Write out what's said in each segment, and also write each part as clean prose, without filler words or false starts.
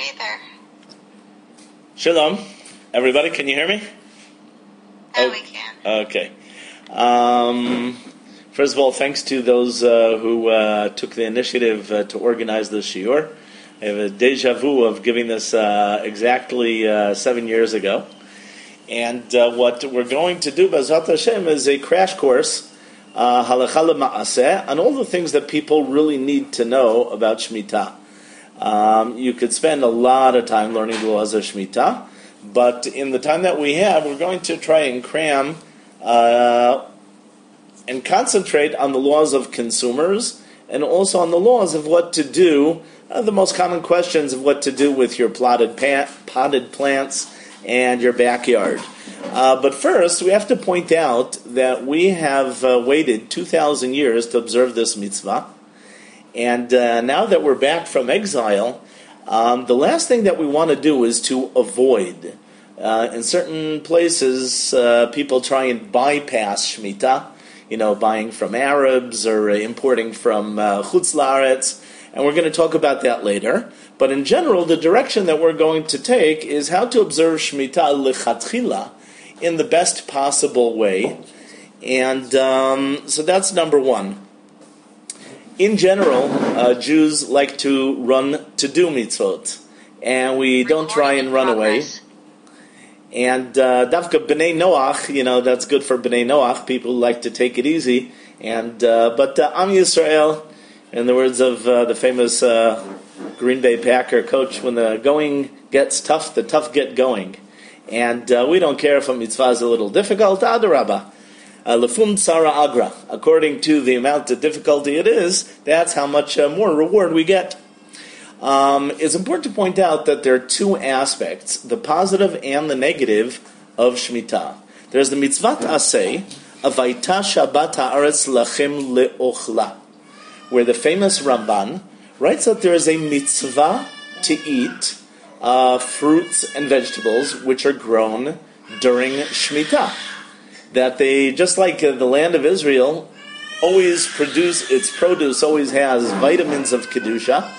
Hey there. Shalom. Everybody, can you hear me? We can. Okay. First of all, thanks to those who took the initiative to organize this shiur. I have a deja vu of giving this exactly 7 years ago. And what we're going to do, B'ezrat Hashem, is a crash course, halacha l'ma'aseh, on all the things that people really need to know about Shemitah. You could spend a lot of time learning the laws of Shemitah, but in the time that we have, we're going to try and cram and concentrate on the laws of consumers and also on the laws of what to do, the most common questions of what to do with your potted plants and your backyard. But first, we have to point out that we have waited 2,000 years to observe this mitzvah. And now that we're back from exile, the last thing that we want to do is to avoid. In certain places, people try and bypass Shemitah, buying from Arabs or importing from Chutz La'aretz, and we're going to talk about that later. But in general, the direction that we're going to take is how to observe Shemitah lechatchila in the best possible way. And so that's number one. In general, Jews like to run to do mitzvot, and we don't try and run away. And Davka B'nai Noach, that's good for B'nai Noach. People like to take it easy. But Am Yisrael, in the words of the famous Green Bay Packer coach, when the going gets tough, the tough get going. And we don't care if a mitzvah is a little difficult. Adarabah. Lefum Tsara Agra. According to the amount of difficulty it is, that's how much more reward we get. It's important to point out that there are two aspects, the positive and the negative of Shemitah. There's the mitzvat aseh, avaita Shabbat haaretz lachem leochla, where the famous Ramban writes that there is a mitzvah to eat fruits and vegetables which are grown during Shemitah. That they, just like the land of Israel, always produce, its produce always has vitamins of Kedusha.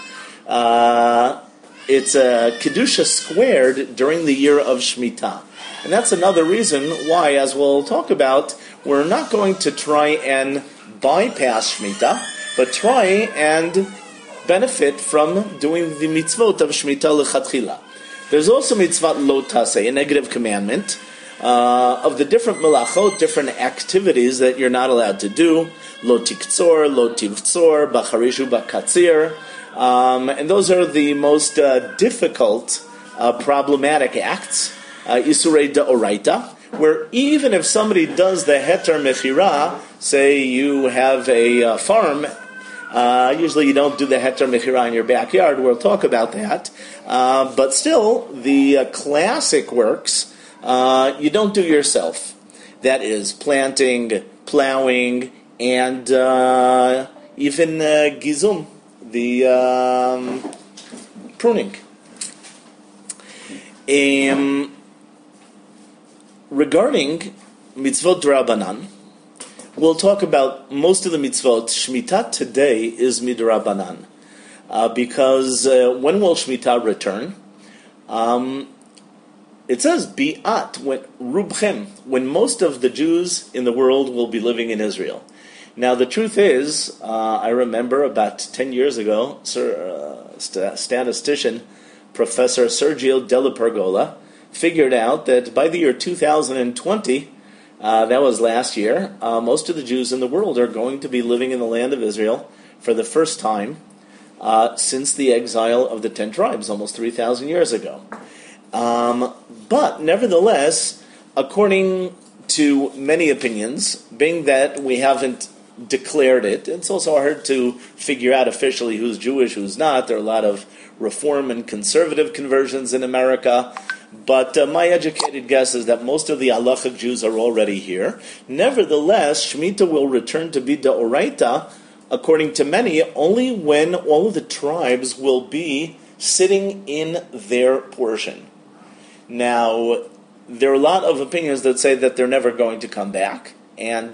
It's a Kedusha squared during the year of Shemitah. And that's another reason why, as we'll talk about, we're not going to try and bypass Shemitah, but try and benefit from doing the mitzvot of Shemitah lechatchila. There's also mitzvot lo taseh, a negative commandment, of the different melachot, different activities that you're not allowed to do. Lo tiktzor, lo tivtzor, bacharishu bakatzir. And those are the most difficult, problematic acts, isurei da'oraita, where even if somebody does the heter mechira, say you have a farm, usually you don't do the heter mechira in your backyard, we'll talk about that, but still, the classic works, you don't do yourself. That is planting, plowing, and even gizum, the pruning. Regarding mitzvot d'Rabbanan, we'll talk about most of the mitzvot. Shemitah today is midrabanan, because when will Shemitah return? It says, bi'at, when rubchem, when most of the Jews in the world will be living in Israel. Now, the truth is, I remember about 10 years ago, statistician Professor Sergio Della Pergola figured out that by the year 2020, that was last year, most of the Jews in the world are going to be living in the land of Israel for the first time since the exile of the 10 tribes, almost 3,000 years ago. But nevertheless, according to many opinions, being that we haven't declared it, it's also hard to figure out officially who's Jewish, who's not. There are a lot of reform and conservative conversions in America. But my educated guess is that most of the halachic Jews are already here. Nevertheless, Shemitah will return to be d'oraita, according to many, only when all of the tribes will be sitting in their portion. Now, there are a lot of opinions that say that they're never going to come back. And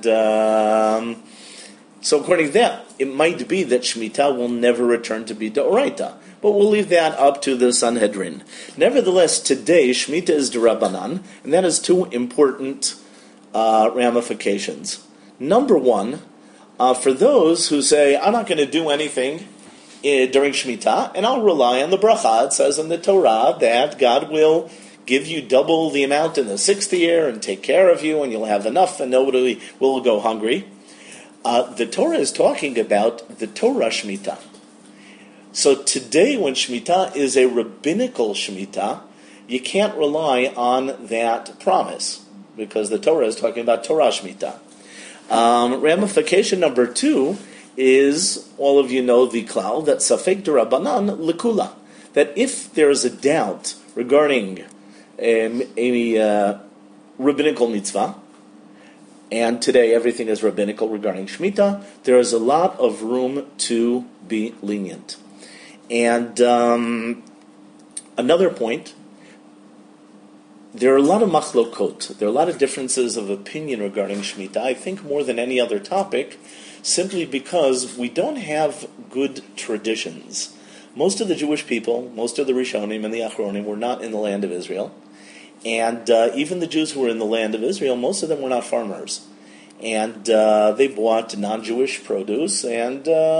so according to that, it might be that Shemitah will never return to be d'oraita. but we'll leave that up to the Sanhedrin. Nevertheless, today, Shemitah is d'Rabbanan, and that has two important ramifications. Number one, for those who say, I'm not going to do anything during Shemitah, and I'll rely on the bracha. It says in the Torah that God will give you double the amount in the sixth year and take care of you, and you'll have enough, and nobody will go hungry. The Torah is talking about the Torah Shemitah. So today, when Shemitah is a rabbinical Shemitah, you can't rely on that promise, because the Torah is talking about Torah Shemitah. Ramification number two is, all of you know the klal, that Safek d'Rabbanan Lekula, that if there is a doubt regarding a rabbinical mitzvah, and today everything is rabbinical regarding Shemitah, there is a lot of room to be lenient. And another point, there are a lot of machlokot, there are a lot of differences of opinion regarding Shemitah, I think more than any other topic, simply because we don't have good traditions. Most of the Jewish people, most of the Rishonim and the Achronim were not in the land of Israel. And even the Jews who were in the land of Israel, most of them were not farmers. And they bought non-Jewish produce, and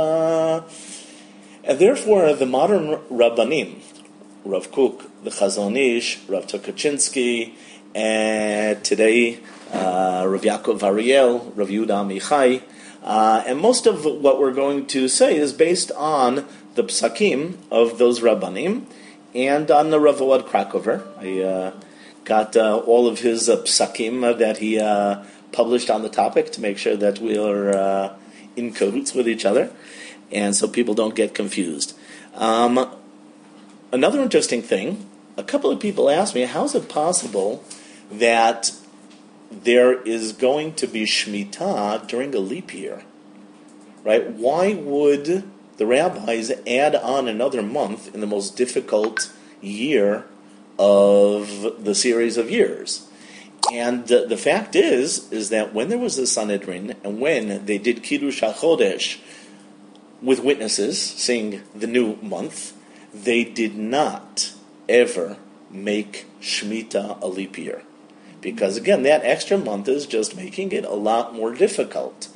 therefore the modern Rabbanim, Rav Kook, the Chazon Ish, Rav Tukachinsky, and today Rav Yaakov Ariel, Rav Yehuda Amichai, and most of what we're going to say is based on the psakim of those Rabbanim and on the Rav Awad Krakover. I got all of his psakim that he published on the topic to make sure that we are in cahoots with each other, and so people don't get confused. Another interesting thing, a couple of people asked me, how is it possible that there is going to be Shemitah during a leap year? Right? Why would the rabbis add on another month in the most difficult year of the series of years? And the fact is that when there was the Sanhedrin, and when they did Kiddush HaChodesh with witnesses, saying the new month, they did not ever make Shemitah a leap year. Because again, that extra month is just making it a lot more difficult.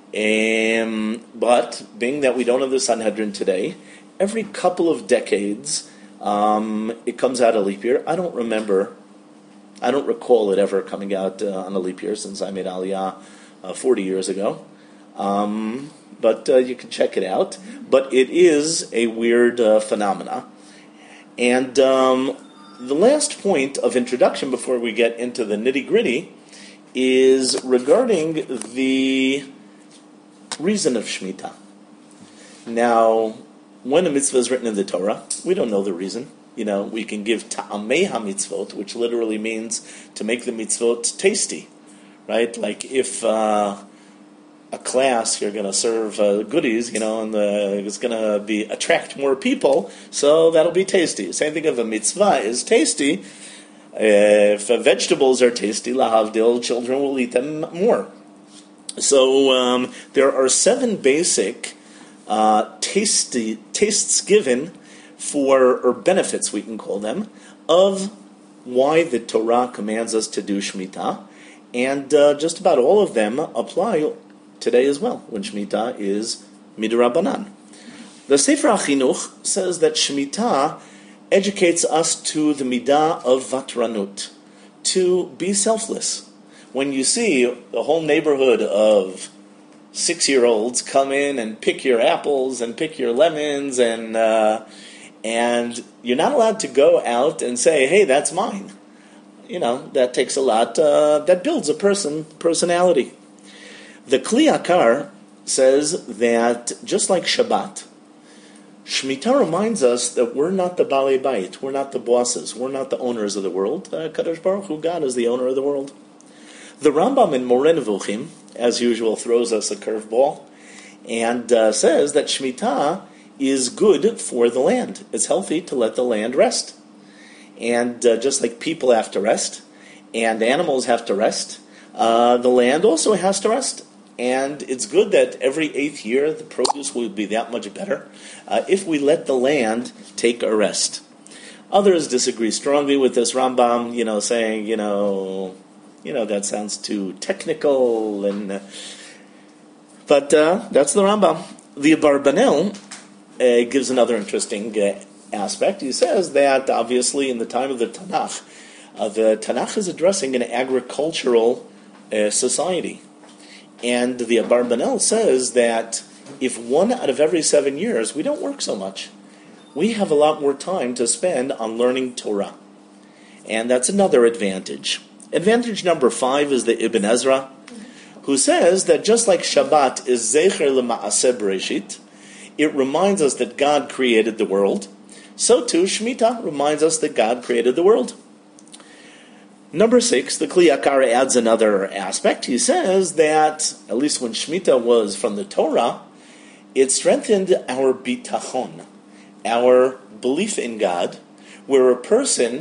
But being that we don't have the Sanhedrin today, every couple of decades it comes out a leap year. I don't recall it ever coming out on a leap year since I made Aliyah 40 years ago. But you can check it out. But it is a weird phenomena. And the last point of introduction before we get into the nitty-gritty is regarding the reason of Shemitah. Now, when a mitzvah is written in the Torah, we don't know the reason. You know, we can give ta'amei ha-mitzvot, which literally means to make the mitzvot tasty, right? Like if a class, you're going to serve goodies, you know, and it's going to attract more people, so that'll be tasty. Same thing if a mitzvah is tasty. If vegetables are tasty, lahavdil, children will eat them more. So there are 7 basic tastes given for, or benefits we can call them, of why the Torah commands us to do Shemitah, and just about all of them apply today as well, when Shemitah is midrabanan. The Sefer HaChinuch says that Shemitah educates us to the midah of vatranut, to be selfless. When you see the whole neighborhood of 6-year-olds come in and pick your apples and pick your lemons, and you're not allowed to go out and say, hey, that's mine. You know, that takes a lot, that builds a personality. The Kli Yakar says that just like Shabbat, Shemitah reminds us that we're not the Balei Bait, we're not the bosses, we're not the owners of the world. Kadosh Baruch Hu, God, is the owner of the world. The Rambam in Moreh Nevuchim, as usual, throws us a curveball and says that Shemitah is good for the land. It's healthy to let the land rest. And just like people have to rest, and animals have to rest, the land also has to rest. and it's good that every 8th year the produce will be that much better if we let the land take a rest. Others disagree strongly with this Rambam, saying, that sounds too technical, but that's the Rambam. The Abarbanel gives another interesting aspect. He says that, obviously, in the time of the Tanakh is addressing an agricultural society. And the Abarbanel says that if 1 out of every 7 years, we don't work so much. We have a lot more time to spend on learning Torah. And that's another advantage. Advantage number 5 is the Ibn Ezra, who says that just like Shabbat is Zecher L'Ma'aseh Bereshit, it reminds us that God created the world, so too Shemitah reminds us that God created the world. Number 6, the Kli Yakar adds another aspect. He says that, at least when Shemitah was from the Torah, it strengthened our bitachon, our belief in God, where a person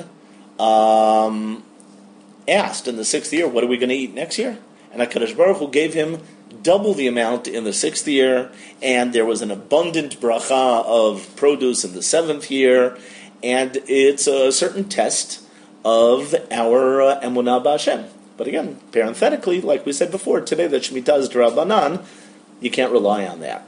asked in the 6th year, what are we going to eat next year? And HaKadosh Baruch Hu gave him double the amount in the 6th year, and there was an abundant bracha of produce in the 7th year, and it's a certain test of our emunah b'Hashem. But again, parenthetically, like we said before, today that Shemitah is d'Rabbanan, you can't rely on that.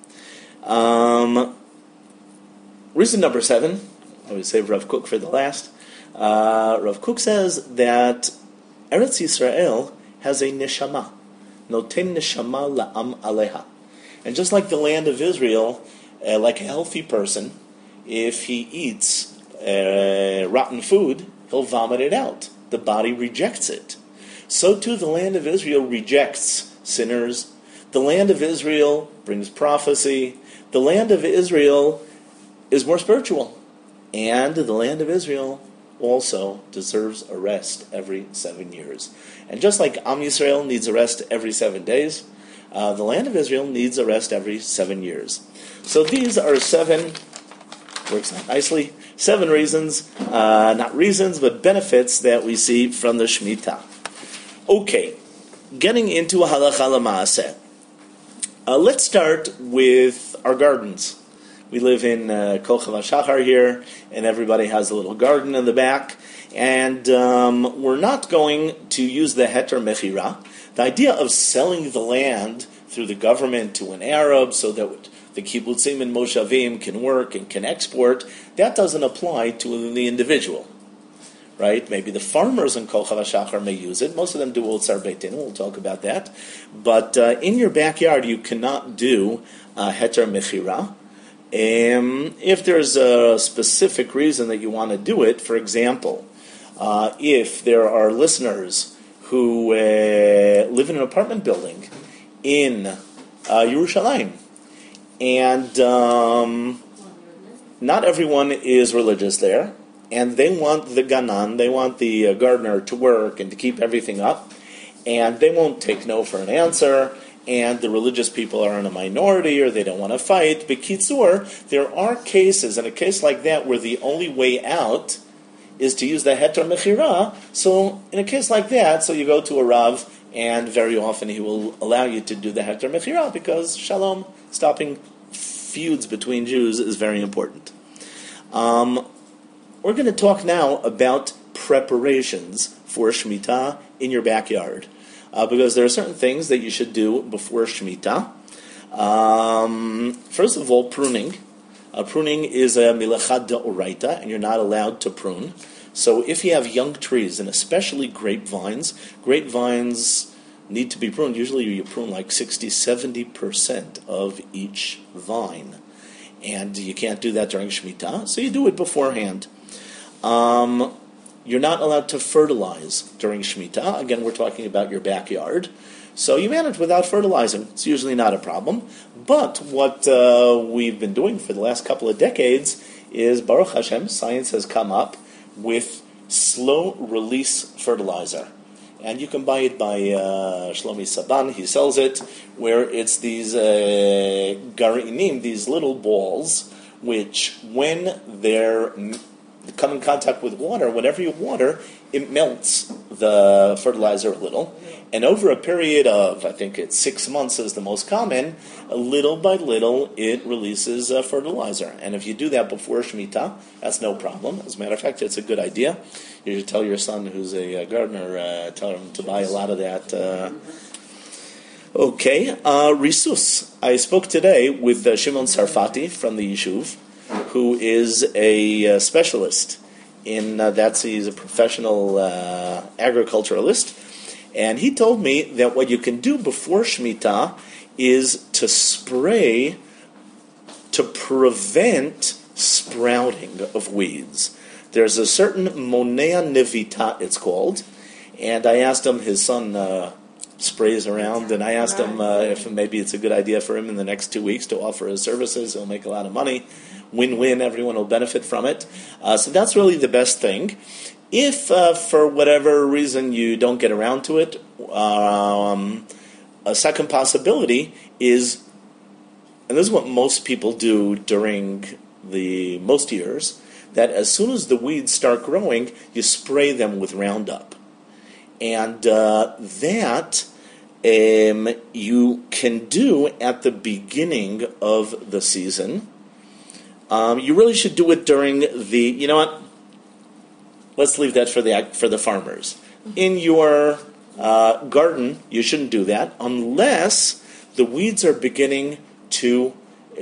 Reason number 7, I would save Rav Kook for the last. Rav Kook says that Eretz Yisrael has a neshama, noten neshama la'am aleha. And just like the land of Israel, like a healthy person, if he eats rotten food, he'll vomit it out. The body rejects it. So too the land of Israel rejects sinners. The land of Israel brings prophecy. The land of Israel is more spiritual. And the land of Israel also deserves a rest every 7 years. And just like Am Yisrael needs a rest every 7 days, the land of Israel needs a rest every 7 years. So these are 7, works out nicely, 7 reasons, not reasons, but benefits that we see from the Shemitah. Okay, getting into Halacha L'Maaseh. Let's start with our gardens. We live in Kochav HaShachar here, and everybody has a little garden in the back. And we're not going to use the Heter Mechira. The idea of selling the land through the government to an Arab so that the kibbutzim and moshavim can work and can export, that doesn't apply to the individual. Right? Maybe the farmers in Kochav HaShachar may use it. Most of them do Otzar Beitin. We'll talk about that. But in your backyard, you cannot do Heter Mechira. If there's a specific reason that you want to do it, for example, if there are listeners who live in an apartment building in Yerushalayim, and not everyone is religious there, and they want the ganan, they want the gardener to work and to keep everything up, and they won't take no for an answer, and the religious people are in a minority or they don't want to fight. B'kitzur, there are cases, in a case like that, where the only way out is to use the Heter Mechira. So in a case like that, so you go to a Rav, and very often he will allow you to do the Heter Mechira because Shalom, stopping feuds between Jews, is very important. We're going to talk now about preparations for Shemitah in your backyard. Because there are certain things that you should do before Shemitah. First of all, pruning. Pruning is a milacha d'oraita, and you're not allowed to prune. So if you have young trees, and especially grapevines need to be pruned. Usually you prune like 60-70% of each vine. And you can't do that during Shemitah, so you do it beforehand. You're not allowed to fertilize during Shemitah. Again, we're talking about your backyard. So you manage without fertilizing. It's usually not a problem. But what we've been doing for the last couple of decades is, Baruch Hashem, science has come up with slow-release fertilizer. And you can buy it by Shlomi Saban. He sells it, where it's these garinim, these little balls, which when they're come in contact with water, whenever you water, it melts the fertilizer a little. And over a period of, I think it's 6 months is the most common, little by little it releases fertilizer. And if you do that before Shemitah, that's no problem. As a matter of fact, it's a good idea. You should tell your son, who's a gardener, tell him to buy a lot of that. Okay, Risus. I spoke today with Shimon Sarfati from the Yishuv, who is a specialist in he's a professional agriculturalist, and he told me that what you can do before Shemitah is to spray to prevent sprouting of weeds. There's a certain Monea Nevita, it's called, and I asked him, his son sprays around, and I asked him if maybe it's a good idea for him in the next 2 weeks to offer his services. He'll make a lot of money. Win-win, everyone will benefit from it. So that's really the best thing. If, for whatever reason, you don't get around to it, a second possibility is, and this is what most people do during most years, that as soon as the weeds start growing, you spray them with Roundup. And that you can do at the beginning of the season. You really should do it during you know what? Let's leave that for the farmers. In your garden, you shouldn't do that unless the weeds are beginning to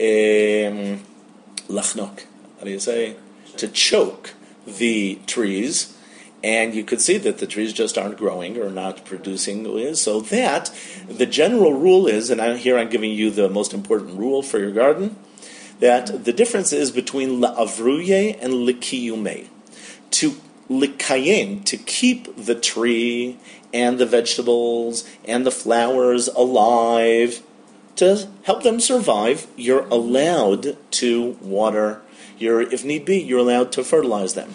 lachnok. How do you say? To choke the trees, and you could see that the trees just aren't growing or not producing. So that the general rule is, and here I'm giving you the most important rule for your garden, that the difference is between la'avruye and likiyume. To likayim, to keep the tree and the vegetables and the flowers alive, to help them survive, you're allowed to water. If need be, you're allowed to fertilize them.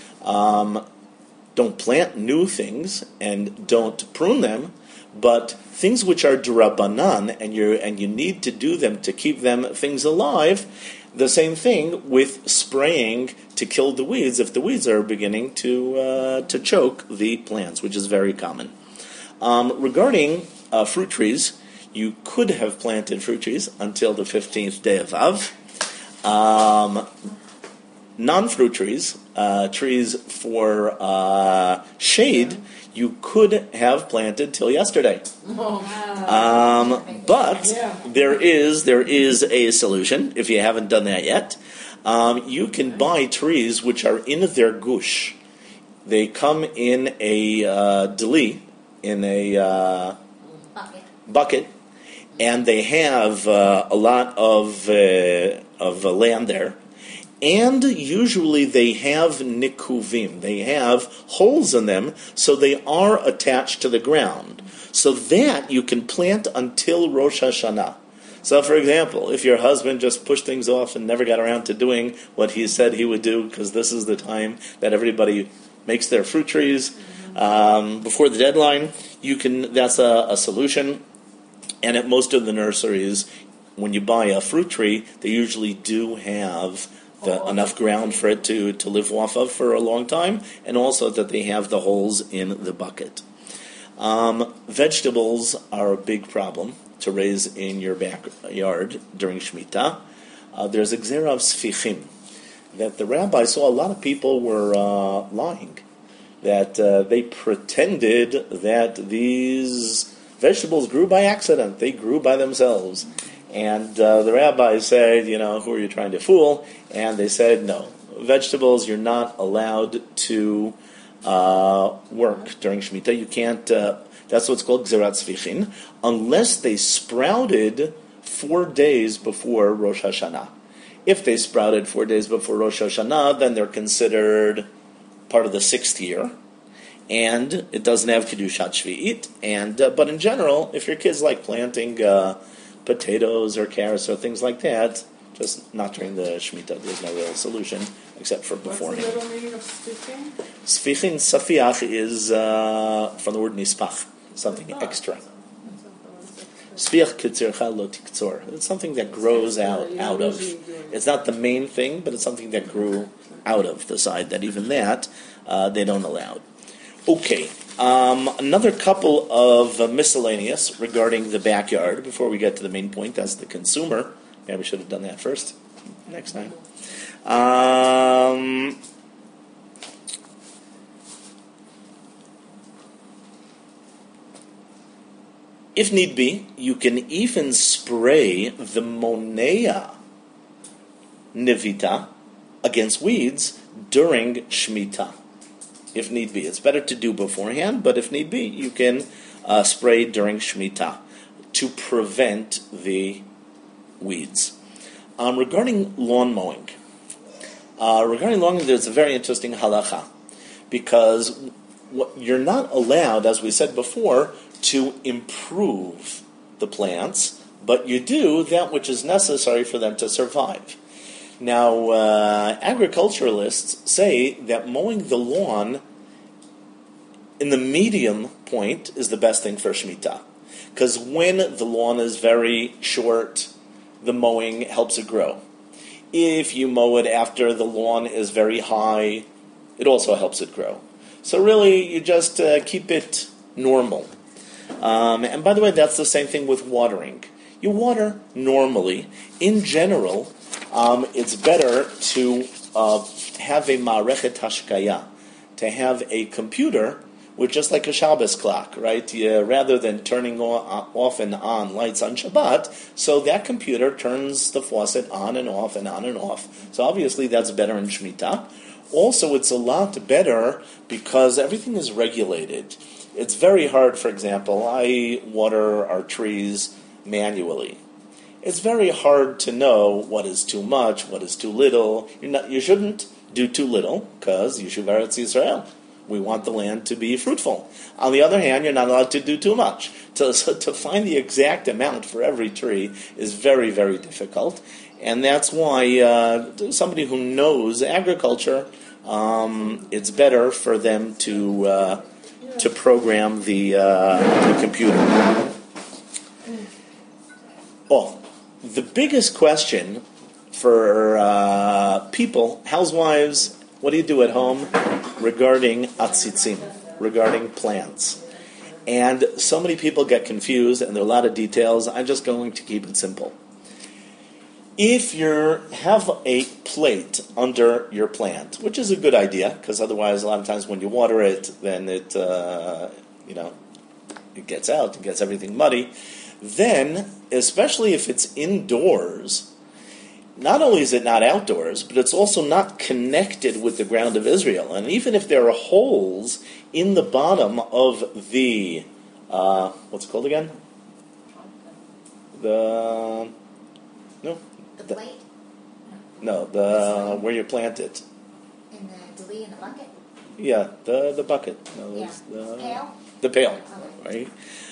Don't plant new things and don't prune them, but things which are d'Rabbanan and you need to do them to keep things alive. The same thing with spraying to kill the weeds if the weeds are beginning to choke the plants, which is very common. Regarding fruit trees, you could have planted fruit trees until the 15th day of Av. Non-fruit trees, trees for shade, you could have planted till yesterday. But there is a solution if you haven't done that yet. You can buy trees which are in their gush. They come in a deli, in a bucket, and they have a lot of land there. And usually they have nikuvim. They have holes in them, so they are attached to the ground. So that you can plant until Rosh Hashanah. So, for example, if your husband just pushed things off and never got around to doing what he said he would do, because this is the time that everybody makes their fruit trees before the deadline, that's a solution. And at most of the nurseries, when you buy a fruit tree, they usually do have enough ground for it to live off of for a long time, and also that they have the holes in the bucket. Vegetables are a big problem to raise in your backyard during Shemitah. There's a gzera of sfichim, that the rabbi saw a lot of people were lying, that they pretended that these vegetables grew by accident, they grew by themselves. And the rabbi said, who are you trying to fool? And they said, no, vegetables, you're not allowed to work during Shemitah. You can't, that's what's called Gzerat Sfichin, unless they sprouted 4 days before Rosh Hashanah. If they sprouted 4 days before Rosh Hashanah, then they're considered part of the 6th year. And it doesn't have Kedushat Shvi'it. But in general, if your kids like planting potatoes or carrots or things like that, just not during the Shemitah. There's no real solution except for beforehand. What's the middle meaning of sfichin? Sfichin, safiach, is from the word nispach, something extra. Sfiach kitzircha lo tiktzor. It's something that grows out of. It's not the main thing, but it's something that grew out of the side, that even that they don't allow. Okay. Another couple of miscellaneous regarding the backyard before we get to the main point as the consumer. Yeah, we should have done that first next time. If need be, you can even spray the Monea Nivita against weeds during Shemitah. If need be. It's better to do beforehand, but if need be, you can spray during Shemitah to prevent the weeds. Regarding lawn mowing, there's a very interesting halacha, because you're not allowed, as we said before, to improve the plants, but you do that which is necessary for them to survive. Now, agriculturalists say that mowing the lawn in the medium point is the best thing for Shemitah, because when the lawn is very short, the mowing helps it grow. If you mow it after the lawn is very high, it also helps it grow. So really, you just keep it normal. And by the way, that's the same thing with watering. You water normally. In general, it's better to have a ma'arechet hashkaya, to have a computer with just like a Shabbos clock, right? Rather than turning off and on lights on Shabbat, so that computer turns the faucet on and off and on and off. So obviously that's better in Shemitah. Also, it's a lot better because everything is regulated. It's very hard, for example, I water our trees manually. It's very hard to know what is too much, what is too little. You shouldn't do too little, because Yishuv Eretz Yisrael. We want the land to be fruitful. On the other hand, you're not allowed to do too much. So to find the exact amount for every tree is very, very difficult. And that's why somebody who knows agriculture, it's better for them to program the computer. Oh, the biggest question for people, housewives, what do you do at home regarding atzitzim, regarding plants? And so many people get confused, and there are a lot of details. I'm just going to keep it simple. If you have a plate under your plant, which is a good idea, because otherwise a lot of times when you water it, then it gets out, it gets everything muddy. Then, especially if it's indoors, not only is it not outdoors, but it's also not connected with the ground of Israel. And even if there are holes in the bottom of the, what's it called again? The plate? No, where you plant it. In the deli in the bucket? Yeah, the bucket. No, Yeah. Pail? The pail, right?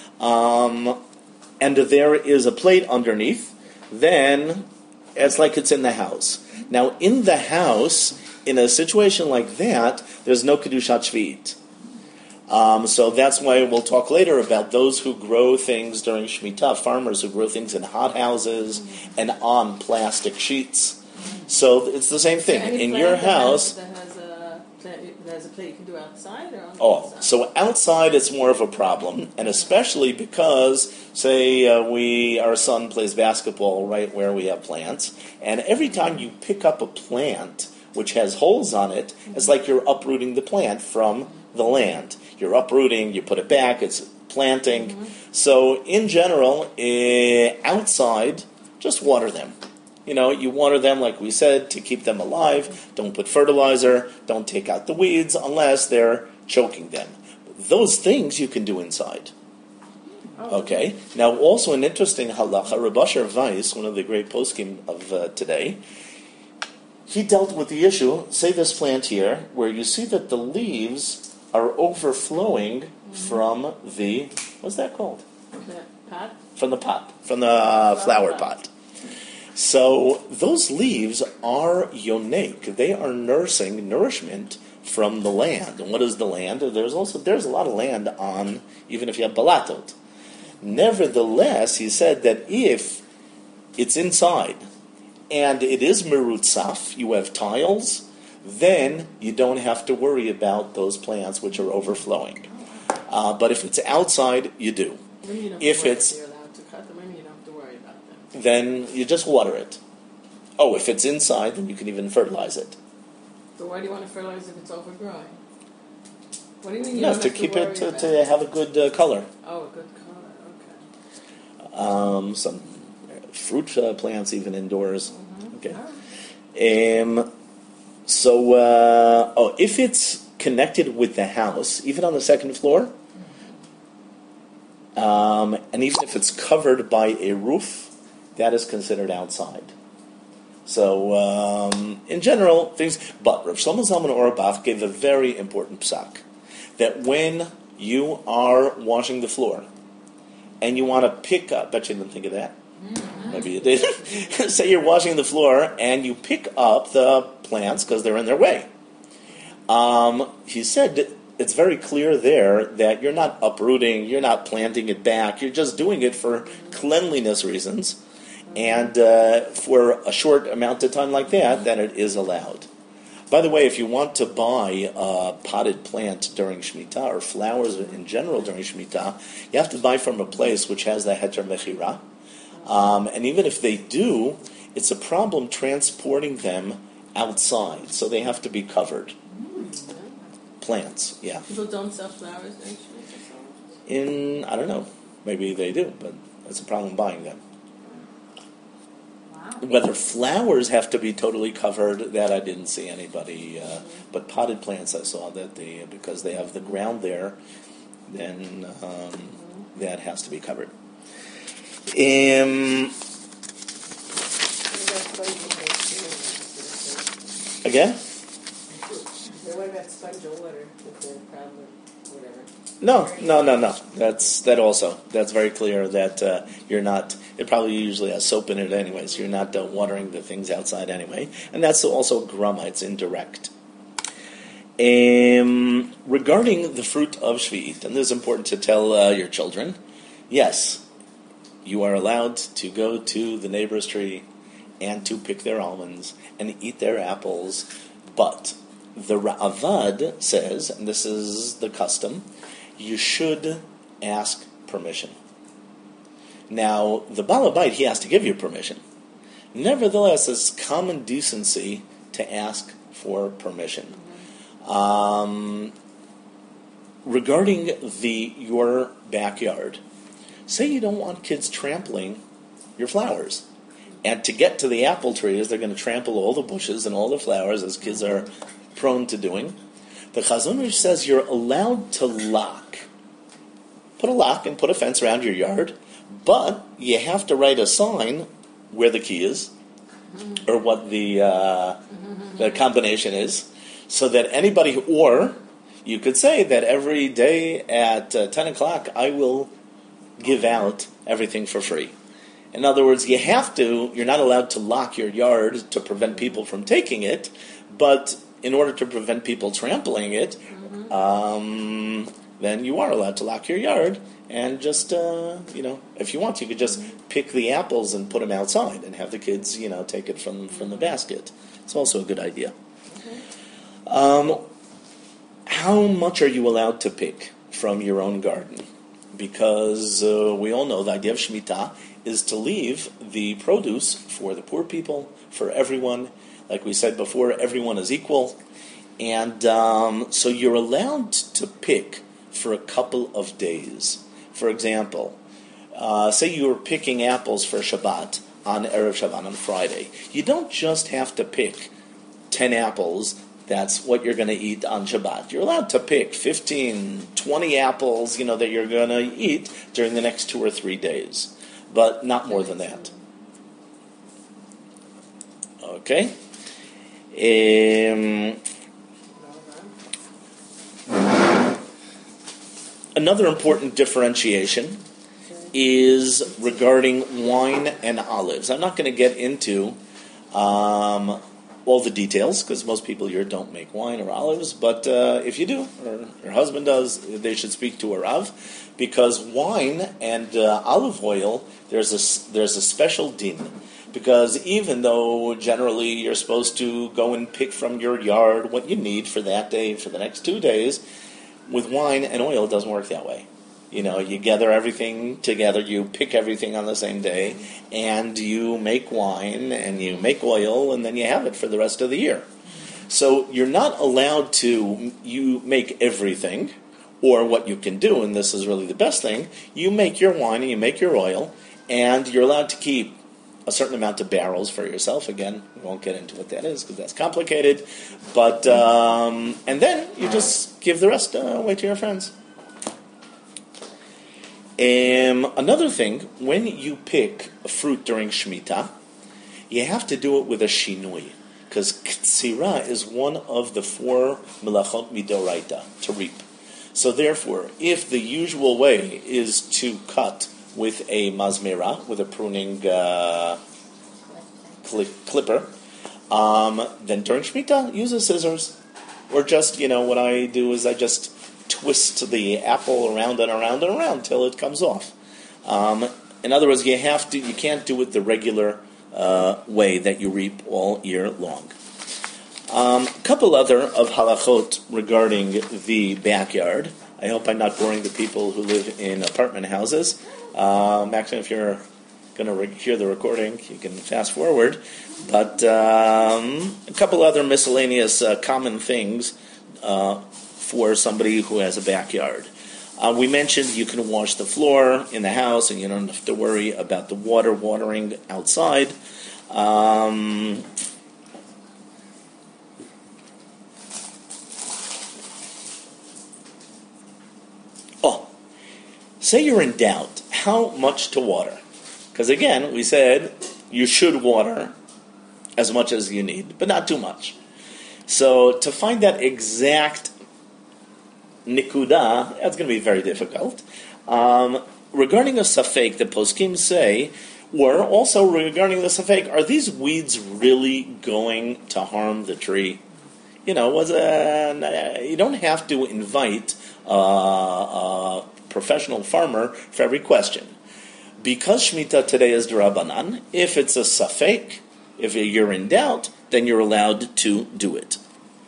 And there is a plate underneath, then it's like it's in the house. Now, in the house, in a situation like that, there's no Kedushat Shvi'it. So that's why we'll talk later about those who grow things during Shemitah, farmers who grow things in hothouses and on plastic sheets. So it's the same thing. In your house... There's a plate you can do outside or on inside? So outside it's more of a problem, and especially because, say, our son plays basketball right where we have plants, and every time you pick up a plant which has holes on it, it's like you're uprooting the plant from the land. You're uprooting, you put it back, it's planting. Mm-hmm. So in general, outside, just water them. You water them, like we said, to keep them alive. Don't put fertilizer. Don't take out the weeds unless they're choking them. Those things you can do inside. Okay? Now, also an interesting halacha, Reb Asher Weiss, one of the great poskim of today, he dealt with the issue, say this plant here, where you see that the leaves are overflowing from the, what's that called? The pot? From the pot, from the flower pot. So those leaves are yonek. They are nursing nourishment from the land. And what is the land? There's a lot of land on, even if you have balatot. Nevertheless, he said that if it's inside and it is merutzaf, you have tiles, then you don't have to worry about those plants which are overflowing. But if it's outside, you do. When you don't If worry, it's- you're allowed to cut them, and you don't have to worry about them. Then you just water it. Oh, if it's inside, then you can even fertilize it. So why do you want to fertilize if it's overgrown? What do you mean you No, don't to have keep to worry it about to have a good color. Oh, a good color. Okay. Some fruit plants even indoors. Okay. All right. If it's connected with the house, even on the second floor, and even if it's covered by a roof, that is considered outside. So, in general, things. But Rav Shlomo Zalman Auerbach gave a very important psak that when you are washing the floor and you want to pick up, bet you didn't think of that. Maybe you did. Say you're washing the floor and you pick up the plants because they're in their way. He said it's very clear there that you're not uprooting, you're not planting it back, you're just doing it for cleanliness reasons. And for a short amount of time like that, then it is allowed. By the way, if you want to buy a potted plant during Shemitah, or flowers in general during Shemitah, you have to buy from a place which has the Heter Mechira. And even if they do, it's a problem transporting them outside, so they have to be covered. Plants, yeah. People don't sell flowers during Shemitah? I don't know, maybe they do, but that's a problem buying them. Wow. Whether flowers have to be totally covered, that I didn't see anybody. But potted plants, I saw that because they have the ground there, then that has to be covered. Again? What about sponge or water? Is there a problem? Whatever. No. That's very clear that you're not. It probably usually has soap in it anyways. You're not watering the things outside anyway, and that's also grama. It's indirect. Regarding the fruit of Shvi'it, and this is important to tell your children. Yes, you are allowed to go to the neighbor's tree and to pick their almonds and eat their apples, but the Ra'avad says, and this is the custom, you should ask permission. Now, the Baal Habayit, he has to give you permission. Nevertheless, it's common decency to ask for permission. Regarding your backyard, say you don't want kids trampling your flowers. And to get to the apple trees, they're going to trample all the bushes and all the flowers, as kids are prone to doing. The Chazon Ish says you're allowed to lock. Put a lock and put a fence around your yard, but you have to write a sign where the key is, or what the combination is, so that anybody, or you could say that every day at 10 o'clock I will give out everything for free. In other words, you're not allowed to lock your yard to prevent people from taking it, but in order to prevent people trampling it, then you are allowed to lock your yard, and just, if you want, you could just pick the apples and put them outside and have the kids, take it from the basket. It's also a good idea. How much are you allowed to pick from your own garden? Because we all know the idea of Shemitah is to leave the produce for the poor people, for everyone. Like we said before, everyone is equal. And so you're allowed to pick for a couple of days. For example, say you're picking apples for Shabbat on Erev Shabbat on Friday. You don't just have to pick 10 apples. That's what you're going to eat on Shabbat. You're allowed to pick 15, 20 apples, that you're going to eat during the next 2 or 3 days. But not more than that. Okay? Another important differentiation is regarding wine and olives. I'm not going to get into all the details, because most people here don't make wine or olives, but if you do, or your husband does, they should speak to a Rav, because wine and olive oil, there's a special din. Because even though generally you're supposed to go and pick from your yard what you need for that day, for the next 2 days, with wine and oil, it doesn't work that way. You gather everything together, you pick everything on the same day, and you make wine and you make oil, and then you have it for the rest of the year. So you're not allowed to make everything, or what you can do, and this is really the best thing, you make your wine and you make your oil, and you're allowed to keep a certain amount of barrels for yourself. Again, we won't get into what that is because that's complicated. But and then you just give the rest away to your friends. Another thing, when you pick a fruit during Shemitah, you have to do it with a shinui, because ktsira is one of the 4 melachot midoraita, to reap. So therefore, if the usual way is to cut with a mazmira, with a pruning clipper, then during Shemitah, use a scissors. Or just, what I do is I just twist the apple around and around and around till it comes off. In other words, you can't do it the regular way that you reap all year long. A couple other of halachot regarding the backyard. I hope I'm not boring the people who live in apartment houses. Actually, if you're going to hear the recording, you can fast forward. But a couple other miscellaneous common things for somebody who has a backyard. We mentioned you can wash the floor in the house, and you don't have to worry about the water watering outside. Say you're in doubt how much to water. Because again, we said you should water as much as you need, but not too much. So to find that exact nikuda, that's going to be very difficult. Regarding a safek, the poskim say, or also regarding the safek, are these weeds really going to harm the tree? You don't have to invite a professional farmer for every question. Because Shemitah today is D'Rabbanan, if it's a safek, if you're in doubt, then you're allowed to do it.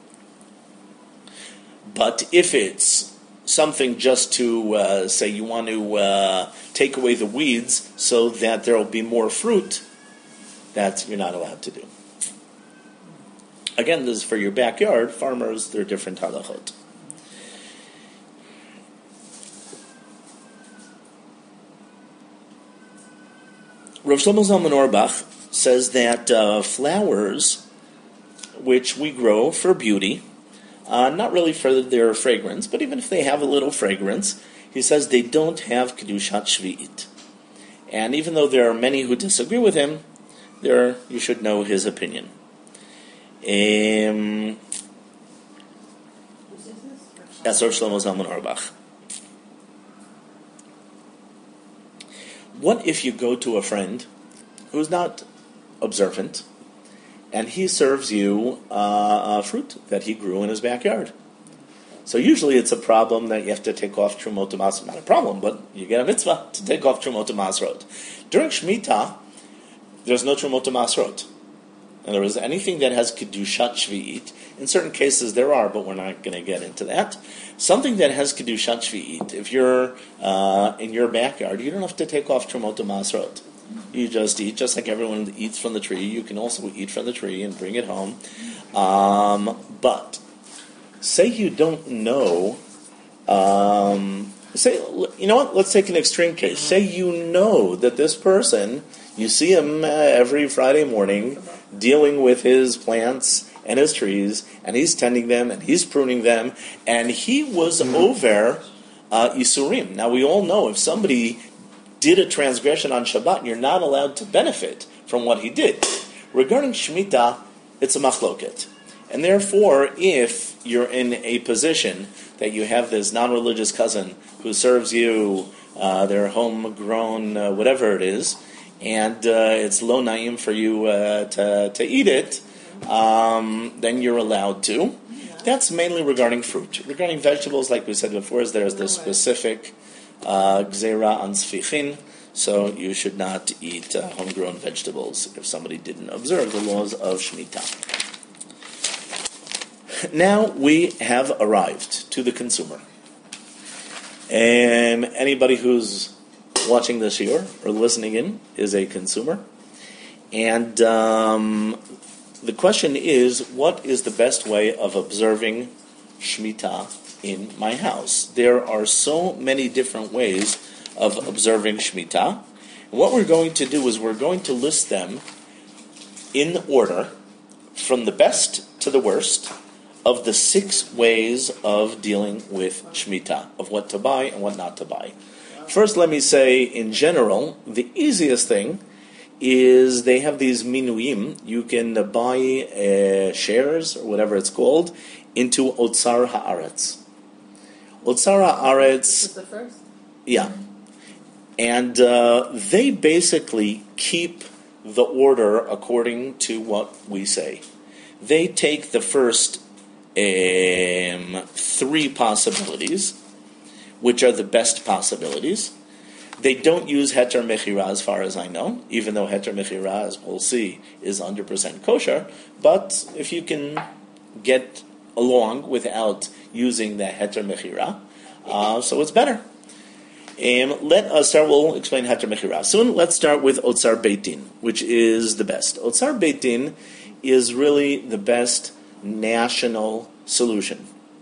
But if it's something just to, say you want to take away the weeds so that there will be more fruit, that you're not allowed to do. Again, this is for your backyard. Farmers, they're different halachot. Rav Shlomo Zalman Auerbach says that flowers, which we grow for beauty, not really for their fragrance, but even if they have a little fragrance, he says they don't have Kedushat Shvi'it. And even though there are many who disagree with him, you should know his opinion. That's Rav Shlomo Zalman Auerbach. What if you go to a friend who's not observant, and he serves you fruit that he grew in his backyard? So usually it's a problem that you have to take off Trumot Masrot. Not a problem, but you get a mitzvah to take off Trumot Masrot. During Shemitah, there's no Trumot Masrot. In other words, anything that has Kedushat Shvi'it, in certain cases there are, but we're not going to get into that. Something that has Kedushat Shvi'it, if you're in your backyard, you don't have to take off Trumot Masrot. You just eat, just like everyone eats from the tree. You can also eat from the tree and bring it home. But say you don't know, let's take an extreme case. Say you know that this person, you see him every Friday morning dealing with his plants and his trees, and he's tending them, and he's pruning them, and he was over Isurim. Now, we all know if somebody did a transgression on Shabbat, you're not allowed to benefit from what he did. Regarding Shemitah, it's a machloket. And therefore, if you're in a position that you have this non-religious cousin who serves you their homegrown whatever it is, and it's lo naim for you to eat it, then you're allowed to. That's mainly regarding fruit. Regarding vegetables, like we said before, there's this specific gzeira on sfichin, so you should not eat homegrown vegetables if somebody didn't observe the laws of Shemitah. Now we have arrived to the consumer. Anybody who's watching this year or listening in is a consumer. And the question is, what is the best way of observing Shemitah in my house? There are so many different ways of observing Shemitah. And what we're going to do is we're going to list them in order, from the best to the worst, of the 6 ways of dealing with Shemitah, of what to buy and what not to buy. First, let me say, in general, the easiest thing is they have these minuyim. You can buy shares, or whatever it's called, into Otsar Haaretz. Otsar Haaretz... This is the first? Yeah. And they basically keep the order according to what we say. They take the first 3 possibilities, which are the best possibilities. They don't use Heter Mechira as far as I know, even though Heter Mechira, as we'll see, is 100% kosher. But if you can get along without using the Heter Mechira, so it's better. Let us start, we'll explain Heter Mechira soon. Let's start with Otsar Beit Din, which is the best. Otsar Beit Din is really the best national solution.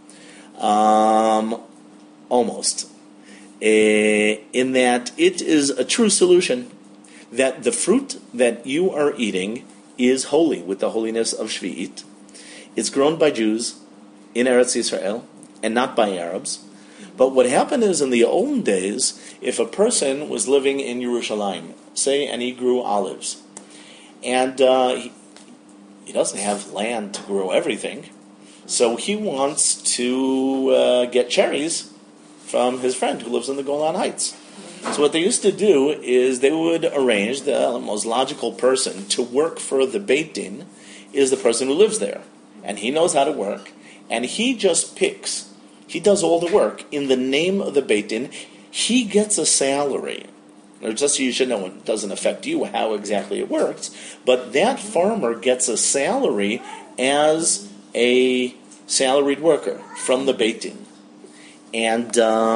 Almost. In that it is a true solution, that the fruit that you are eating is holy, with the holiness of Shvi'it. It's grown by Jews in Eretz Yisrael, and not by Arabs. But what happened is, in the olden days, if a person was living in Yerushalayim, say, and he grew olives, and he doesn't have land to grow everything, so he wants to get cherries from his friend who lives in the Golan Heights. So what they used to do is they would arrange the most logical person to work for the Beit Din is the person who lives there. And he knows how to work, and he just picks. He does all the work in the name of the Beit Din. He gets a salary. Or just so you should know, it doesn't affect you how exactly it works, but that farmer gets a salary as a salaried worker from the Beit Din. And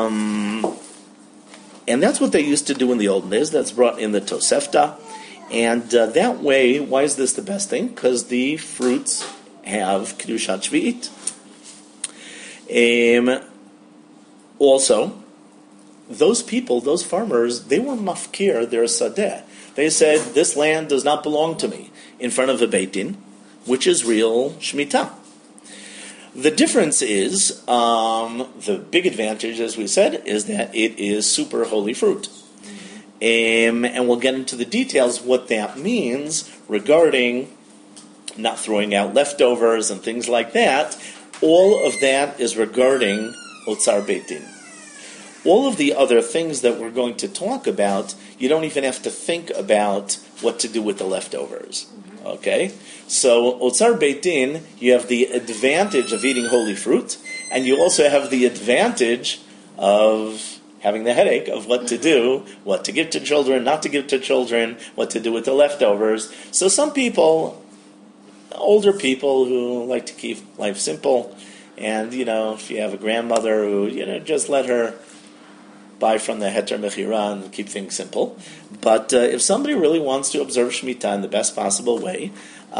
that's what they used to do in the olden days. That's brought in the Tosefta. And that way, why is this the best thing? Because the fruits have Kedushat Shvi'it. Also, those people, those farmers, they were mafkir their sadeh. They said, this land does not belong to me, in front of a Beit Din, which is real Shemitah. The difference is, the big advantage, as we said, is that it is super holy fruit. And we'll get into the details what that means regarding not throwing out leftovers and things like that. All of that is regarding Otsar Beit Din. All of the other things that we're going to talk about, you don't even have to think about what to do with the leftovers. Okay? So, Otsar Beit Din, you have the advantage of eating holy fruit, and you also have the advantage of having the headache of what to do, what to give to children, not to give to children, what to do with the leftovers. So some people, older people who like to keep life simple, and, if you have a grandmother who, just let her buy from the Heter Mechira and keep things simple. But if somebody really wants to observe Shemitah in the best possible way,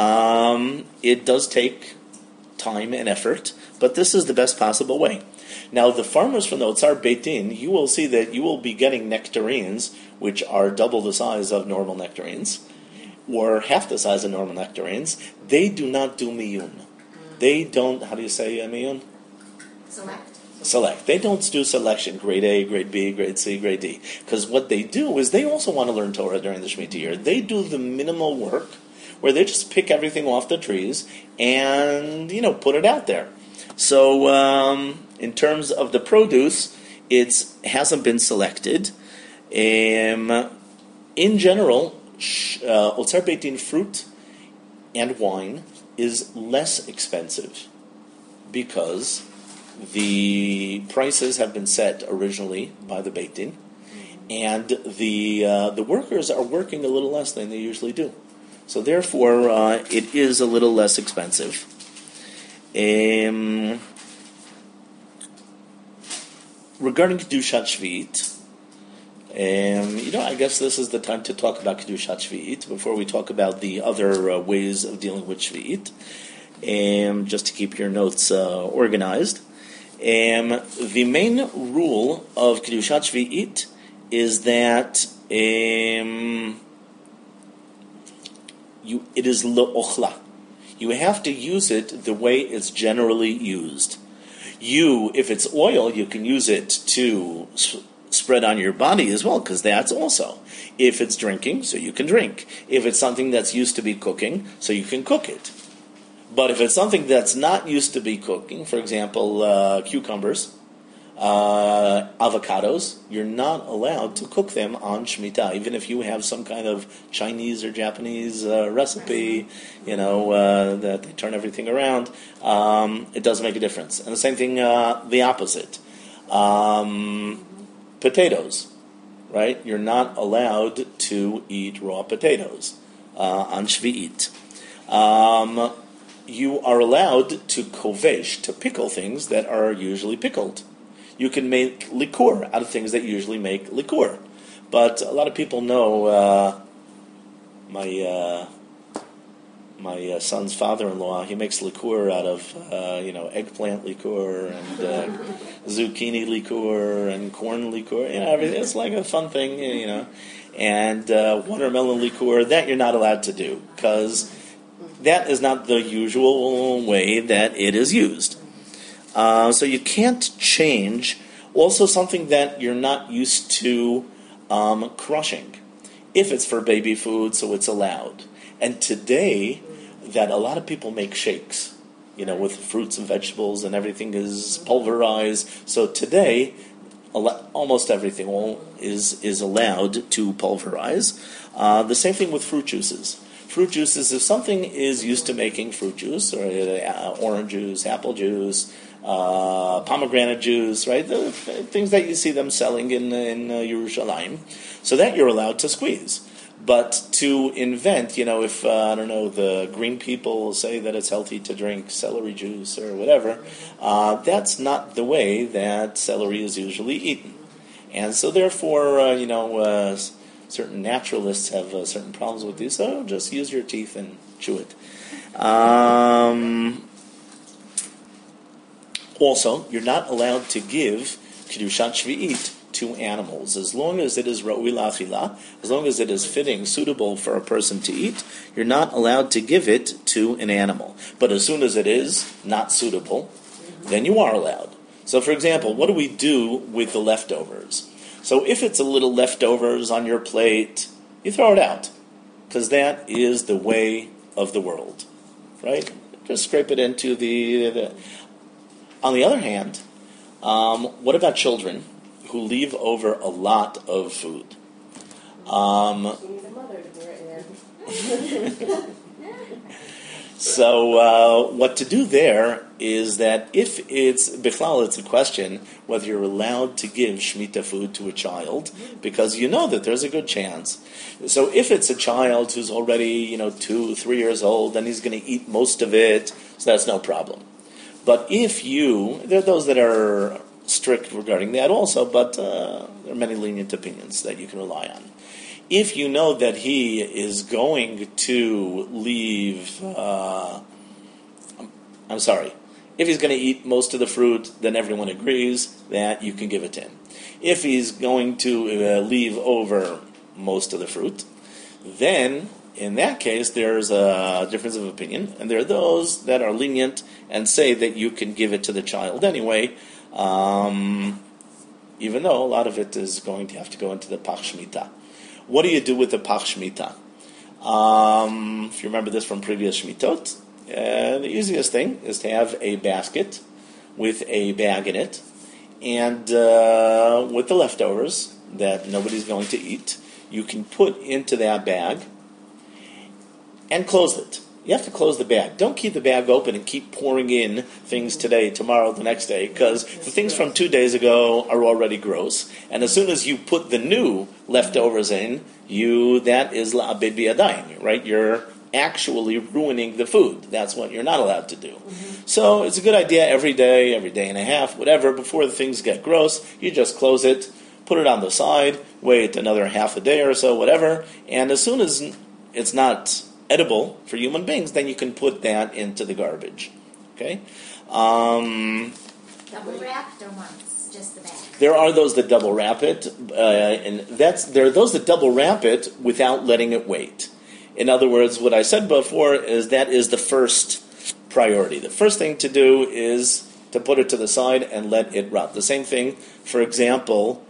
it does take time and effort, but this is the best possible way. Now, the farmers from the Otsar Beit Din, you will see that you will be getting nectarines, which are double the size of normal nectarines, or half the size of normal nectarines. They do not do miyun. They don't, how do you say miyun? Select. They don't do selection, grade A, grade B, grade C, grade D. Because what they do is they also want to learn Torah during the Shemitah year. They do the minimal work where they just pick everything off the trees and, put it out there. So, in terms of the produce, it hasn't been selected. In general, Otsar Beit Din fruit and wine is less expensive because the prices have been set originally by the Beit Din, and the workers are working a little less than they usually do. So therefore, it is a little less expensive. regarding Kedushat Shvi'it, I guess this is the time to talk about Kedushat Shvi'it before we talk about the other ways of dealing with Shvi'it, just to keep your notes organized. The main rule of Kedushat Shvi'it is that it is le'ochla. You have to use it the way it's generally used. If it's oil, you can use it to spread on your body as well, because that's also. If it's drinking, so you can drink. If it's something that's used to be cooking, so you can cook it. But if it's something that's not used to be cooking, for example, cucumbers, avocados, you're not allowed to cook them on Shemitah, even if you have some kind of Chinese or Japanese recipe, that they turn everything around. It doesn't make a difference. And the same thing, the opposite. Potatoes, right? You're not allowed to eat raw potatoes on Shvi'it. You are allowed to kovesh, to pickle things that are usually pickled. You can make liqueur out of things that usually make liqueur. But a lot of people know my son's father-in-law, he makes liqueur out of, eggplant liqueur and zucchini liqueur and corn liqueur. Everything. It's like a fun thing, And watermelon liqueur, that you're not allowed to do, because that is not the usual way that it is used. So you can't change. Also, something that you're not used to crushing. If it's for baby food, so it's allowed. And today, that a lot of people make shakes, with fruits and vegetables, and everything is pulverized. So today, almost everything is allowed to pulverize. The same thing with fruit juices. Fruit juices, if something is used to making fruit juice, or orange juice, apple juice, pomegranate juice, right? The things that you see them selling in Yerushalayim, so that you're allowed to squeeze. But to invent, if, the green people say that it's healthy to drink celery juice or whatever, that's not the way that celery is usually eaten. And so therefore, certain naturalists have certain problems with these, so just use your teeth and chew it. Also, you're not allowed to give Kedushat Shvi'it to animals. As long as it is Ra'ui La'achila, as long as it is fitting, suitable for a person to eat, you're not allowed to give it to an animal. But as soon as it is not suitable, then you are allowed. So, for example, what do we do with the leftovers? So if it's a little leftovers on your plate, you throw it out, because that is the way of the world, right? Just scrape it into the. On the other hand, what about children who leave over a lot of food? So what to do there is that if it's Bichlal, it's a question whether you're allowed to give Shemitah food to a child, because you know that there's a good chance. So if it's a child who's already 2-3 years old, then he's going to eat most of it, so that's no problem. But if there are those that are strict regarding that also, but there are many lenient opinions that you can rely on. If you know that he is going to leave, if he's going to eat most of the fruit, then everyone agrees that you can give it to him. If he's going to leave over most of the fruit, then in that case there's a difference of opinion, and there are those that are lenient and say that you can give it to the child anyway, even though a lot of it is going to have to go into the Pach Shemitah. What do you do with the Pach Shemitah? If you remember this from previous Shemitot, the easiest thing is to have a basket with a bag in it, and with the leftovers that nobody's going to eat, you can put into that bag and close it. You have to close the bag. Don't keep the bag open and keep pouring in things today, tomorrow, the next day, because the things from 2 days ago are already gross. And as soon as you put the new leftovers in, that is la'abed biyadayim, right? You're actually ruining the food. That's what you're not allowed to do. So it's a good idea every day and a half, whatever, before the things get gross, you just close it, put it on the side, wait another half a day or so, whatever, and as soon as it's not edible for human beings, then you can put that into the garbage. Okay? Double wrapped or once? Just the bag? There are those that double wrap it, and there are those that double wrap it without letting it wait. In other words, what I said before is that is the first priority. The first thing to do is to put it to the side and let it rot. The same thing, for example,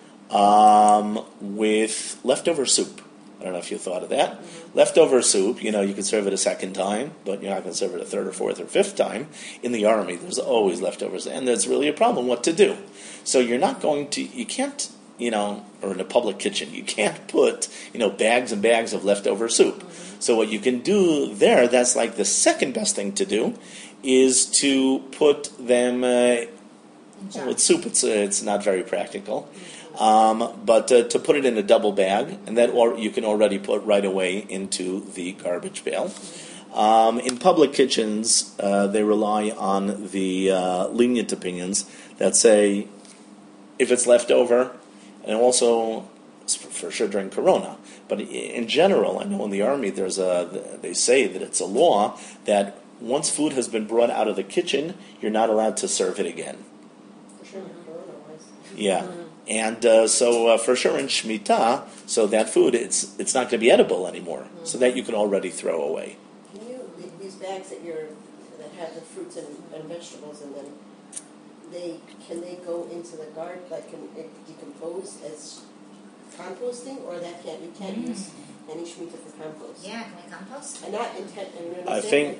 with leftover soup. I don't know if you thought of that. Leftover soup, you can serve it a second time, but you're not going to serve it a third or fourth or fifth time. In the army, there's always leftovers, and that's really a problem, what to do. So you can't, or in a public kitchen, you can't put, bags and bags of leftover soup. So what you can do there, that's like the second best thing to do, is to put them, with soup, it's not very practical. But to put it in a double bag, and that you can already put right away into the garbage pail. In public kitchens, they rely on the lenient opinions that say if it's left over, and also for sure during Corona, but in general, I know in the Army they say that it's a law that once food has been brought out of the kitchen, you're not allowed to serve it again. For sure, Corona was. Yeah. And so for sure in Shemitah, so that food, it's not going to be edible anymore. So that you can already throw away. Can these bags that have the fruits and vegetables in them, can they go into the garden, can it decompose as composting, or you can't use any Shemitah for compost? Yeah, can we compost? And not intent. I think,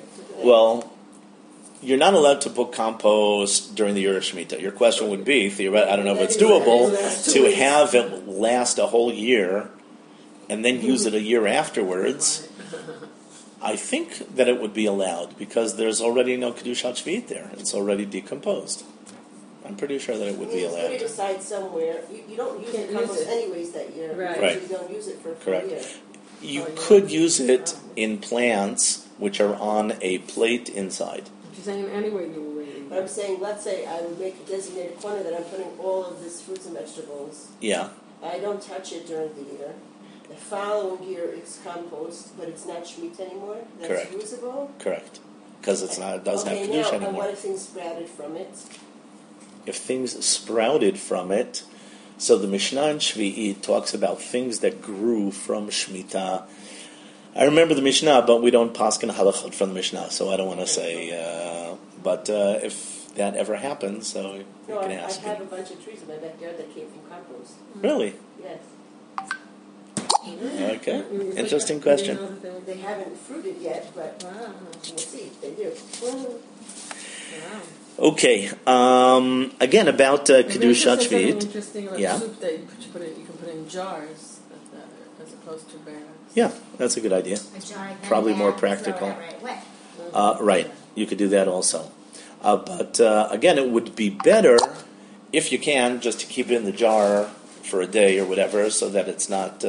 you're not allowed to put compost during the year of Shemitah. Your question would be, I don't know if it's doable, to have it last a whole year and then use it a year afterwards. I think that it would be allowed because there's already no Kedushat Shvi'it there. It's already decomposed. I'm pretty sure that it would be allowed. Put it aside somewhere. You don't use the compost anyways that year. Right. You don't use it for Correct. a year. You could use it in plants which are on a plate inside. You're saying anyway you will wait. But I'm saying, let's say I would make a designated corner that I'm putting all of this fruits and vegetables. Yeah. I don't touch it during the year. The following year it's compost, but it's not Shemitah anymore. That's Correct. usable. Correct. Because it doesn't have Kedusha now, anymore. what if things sprouted from it? If things sprouted from it, so the Mishnah in Shvi'it talks about things that grew from Shemitah. I remember the Mishnah, but we don't paskin halachot from the Mishnah, so I don't want to say. But if that ever happens, so you can ask. I have a bunch of trees in my backyard that came from compost. Really? Yes. Okay. Interesting question. They haven't fruited yet, but we'll see if they do. Wow. Okay. Again, about Kedushat Shvi'it. Interesting soup that you can put in jars as opposed to bags. Yeah, that's a good idea. A jar, then Probably a more bag, practical. throw it right away. Right. You could do that also. But again, it would be better if you can just to keep it in the jar for a day or whatever, so that it's not,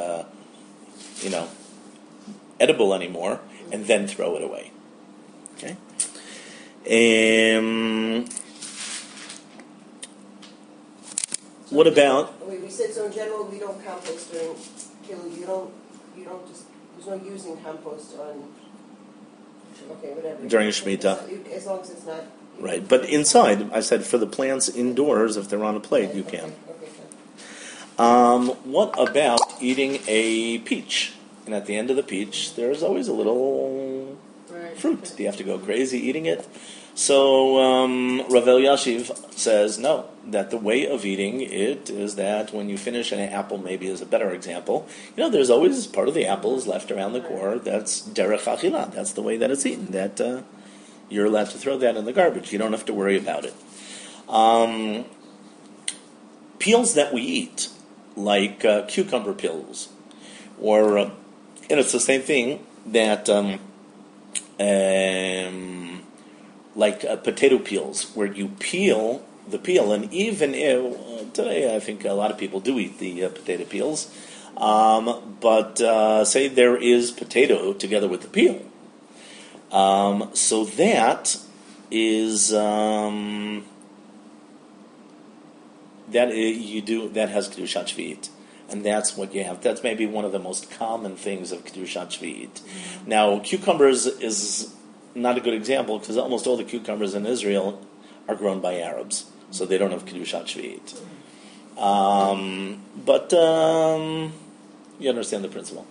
edible anymore, and then throw it away. Okay. What about? We said so. In general, we don't compost during kill. You don't just. There's no using compost on. Okay, whatever. During Shemitah. As long as it's not. Right, but inside, I said for the plants indoors, if they're on a plate, you can. Okay, fine. What about eating a peach? And at the end of the peach, there's always a little fruit. Do you have to go crazy eating it? So Rav Elyashiv says no, that the way of eating it is that when you finish an apple, maybe is a better example, there's always part of the apple is left around the core. That's derech achila. That's the way that it's eaten. That you're allowed to throw that in the garbage. You don't have to worry about it. Peels that we eat, like cucumber peels, or and it's the same thing that like potato peels, where you peel the peel, and even if, today I think a lot of people do eat the potato peels, But say there is potato together with the peel. So that is that has kedushat shvi'it, and that's what you have. That's maybe one of the most common things of kedushat shvi'it. Now, cucumbers is not a good example because almost all the cucumbers in Israel are grown by Arabs, so they don't have kedushat shvi'it. But you understand the principle,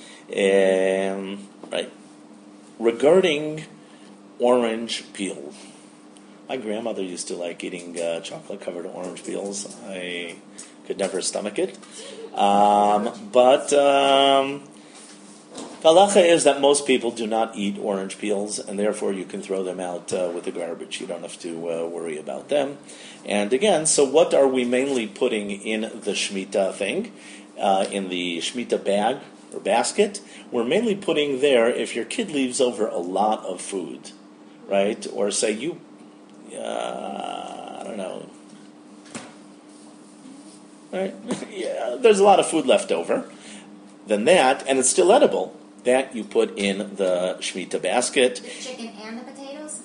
right? Regarding orange peel, my grandmother used to like eating chocolate-covered orange peels. I could never stomach it. But the halacha is that most people do not eat orange peels, and therefore you can throw them out with the garbage. You don't have to worry about them. And again, so what are we mainly putting in the Shemitah thing, in the Shemitah bag or basket? We're mainly putting there if your kid leaves over a lot of food, right? Or say you, I don't know, right? Yeah, there's a lot of food left over. Then that, and it's still edible, that you put in the Shemitah basket. The chicken and the potatoes?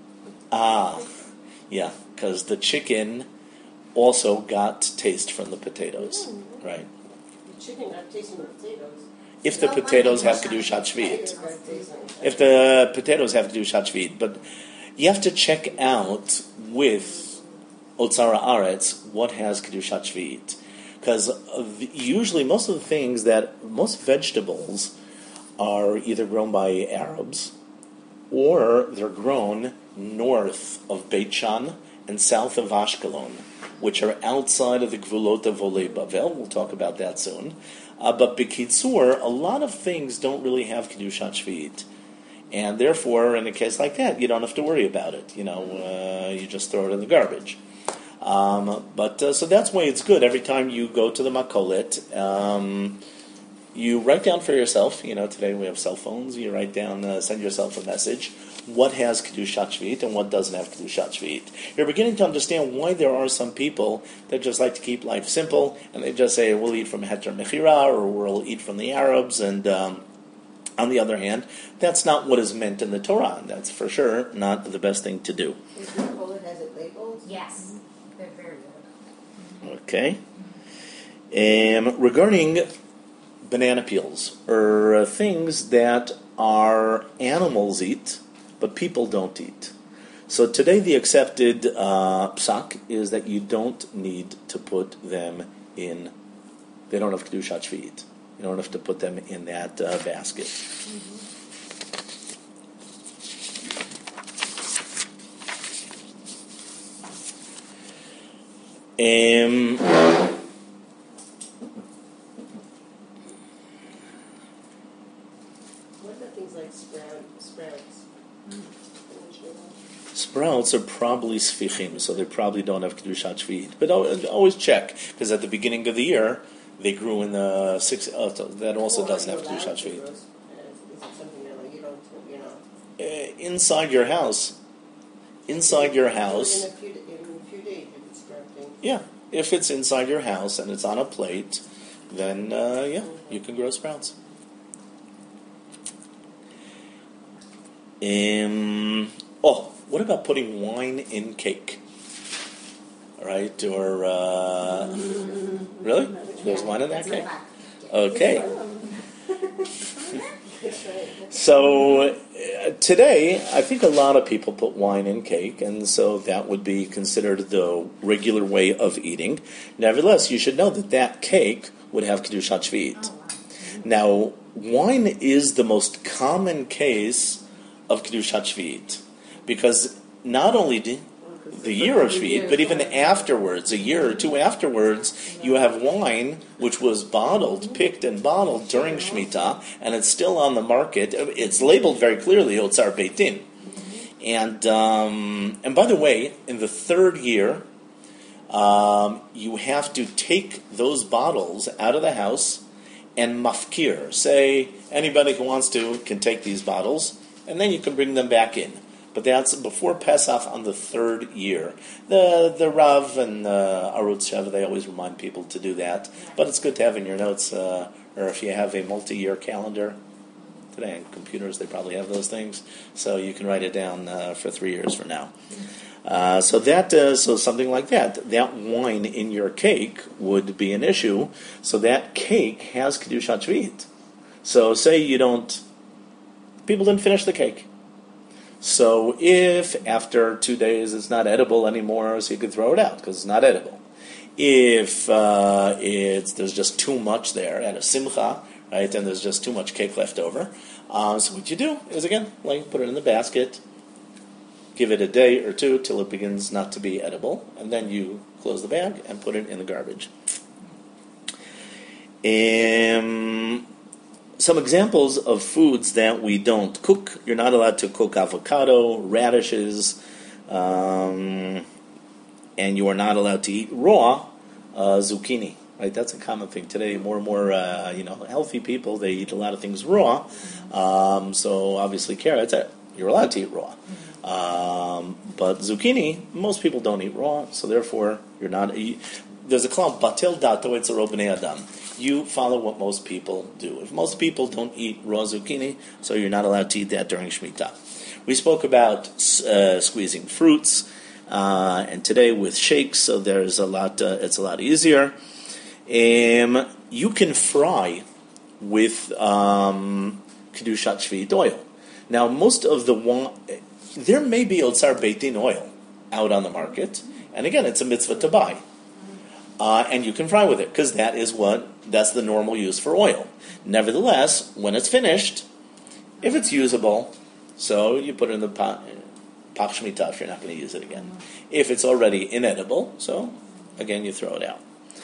Yeah, because the chicken also got taste from the potatoes, right? The chicken not tasting the potatoes. If the potatoes have kedushat shvi'it. If the potatoes have kedushat shvi'it. But you have to check out with Otzara Aretz what has kedushat shvi'it. Because usually most of the things most vegetables are either grown by Arabs or they're grown north of Beit Shan and south of Ashkelon, which are outside of the Gvulot of Olei Bavel. We'll talk about that soon. But B'kitzur, a lot of things don't really have Kedushat Shvi'it. And therefore, in a case like that, you don't have to worry about it. You just throw it in the garbage. So that's why it's good. Every time you go to the Makolet, you write down for yourself. Today we have cell phones. You write down, send yourself a message. What has Kedushat Shvi'it and what doesn't have Kedushat Shvi'it. You're beginning to understand why there are some people that just like to keep life simple, and they just say, we'll eat from Heter Mechira, or we'll eat from the Arabs, and on the other hand, that's not what is meant in the Torah, and that's for sure not the best thing to do. Is Makolet, has it labeled? Yes. They're very good. Okay. Regarding banana peels, or things that our animals eat, but people don't eat. So today the accepted psak is that you don't need to put them in, they don't have Kedushat Shvi'it. You don't have to put them in that basket. What about things like sprouts? Sprouts are probably sfichim, so they probably don't have Kedushat Shvi'it. But always check, because at the beginning of the year, they grew in the that also doesn't have Kedushat Shvi'it. Is it something that you don't, Inside your house. Inside your house. In a few days, if it's sprouting. Yeah. If it's inside your house and it's on a plate, then, you can grow sprouts. What about putting wine in cake? All right, or really? There's wine in that cake? Okay. So today, I think a lot of people put wine in cake, and so that would be considered the regular way of eating. Nevertheless, you should know that cake would have Kedushat Shvi'it. Now, wine is the most common case of Kedushat Shvi'it, because not only the year of Shvi'it, but even afterwards, a year or two afterwards, you have wine which was picked and bottled during Shemitah, and it's still on the market. It's labeled very clearly, Otzar Beit Din. And by the way, in the third year, you have to take those bottles out of the house and mafkir. Say, anybody who wants to can take these bottles, and then you can bring them back in. but that's before Pesach on the third year. The Rav and Arutz Sheva, they always remind people to do that, but it's good to have in your notes, or if you have a multi-year calendar. Today on computers, they probably have those things, so you can write it down for 3 years from now. So something like that. That wine in your cake would be an issue. So that cake has Kedushat Shvi'it. So say people didn't finish the cake. So if after 2 days it's not edible anymore, so you could throw it out because it's not edible. If there's just too much there at a simcha, right, and there's just too much cake left over, so what you do is, again, put it in the basket, give it a day or two till it begins not to be edible, and then you close the bag and put it in the garbage. Some examples of foods that we don't cook. You're not allowed to cook avocado, radishes, and you are not allowed to eat raw zucchini. Right, that's a common thing today. More and more, healthy people, they eat a lot of things raw. So obviously, carrots, you're allowed to eat raw. But zucchini, most people don't eat raw, so therefore you're not. There's a klal batel dato etzaro bnei adam. You follow what most people do. If most people don't eat raw zucchini, so you're not allowed to eat that during Shemitah. We spoke about squeezing fruits, and today with shakes, so there's a lot. It's a lot easier. You can fry with Kedushat Shvi'it oil. Now, most of the wine, there may be Otsar Beit Din oil out on the market, and again, it's a mitzvah to buy. And you can fry with it, because that's the normal use for oil. Nevertheless, when it's finished, if it's usable, so you put it in the Pach Shemitah if you're not going to use it again. If it's already inedible, so again, you throw it out.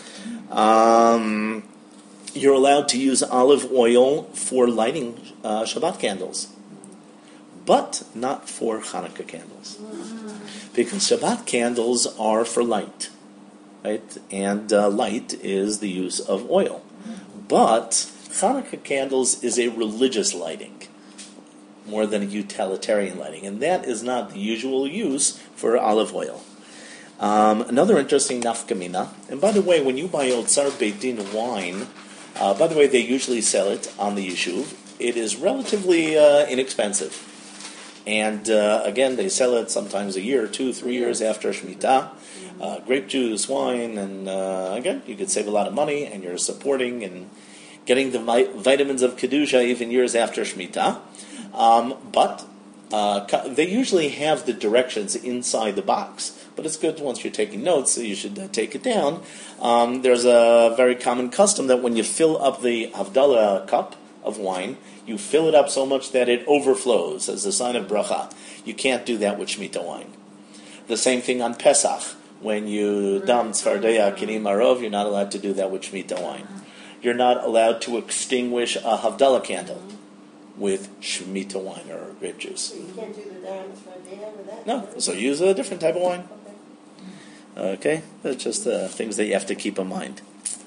You're allowed to use olive oil for lighting Shabbat candles, but not for Hanukkah candles, because Shabbat candles are for light, right? And light is the use of oil, but Hanukkah candles is a religious lighting more than a utilitarian lighting, and that is not the usual use for olive oil. Another interesting nafkamina, and by the way, when you buy Otsar Beit Din wine, by the way, they usually sell it on the Yishuv. It is relatively inexpensive. And again, they sell it sometimes a year, 2, 3 years after Shemitah. Grape juice, wine, and again, you could save a lot of money, and you're supporting and getting the vitamins of Kedusha even years after Shemitah. But they usually have the directions inside the box. But it's good once you're taking notes, so you should take it down. There's a very common custom that when you fill up the Havdalah cup of wine, you fill it up so much that it overflows as a sign of bracha. You can't do that with Shemitah wine. The same thing on Pesach. When you dam tzvardeya kinim marov, you're not allowed to do that with Shemitah wine. You're not allowed to extinguish a Havdalah candle with Shemitah wine or grape juice. So you can't do the dam tzvardeya with that? No, so use a different type of wine. Okay, that's just things that you have to keep in mind.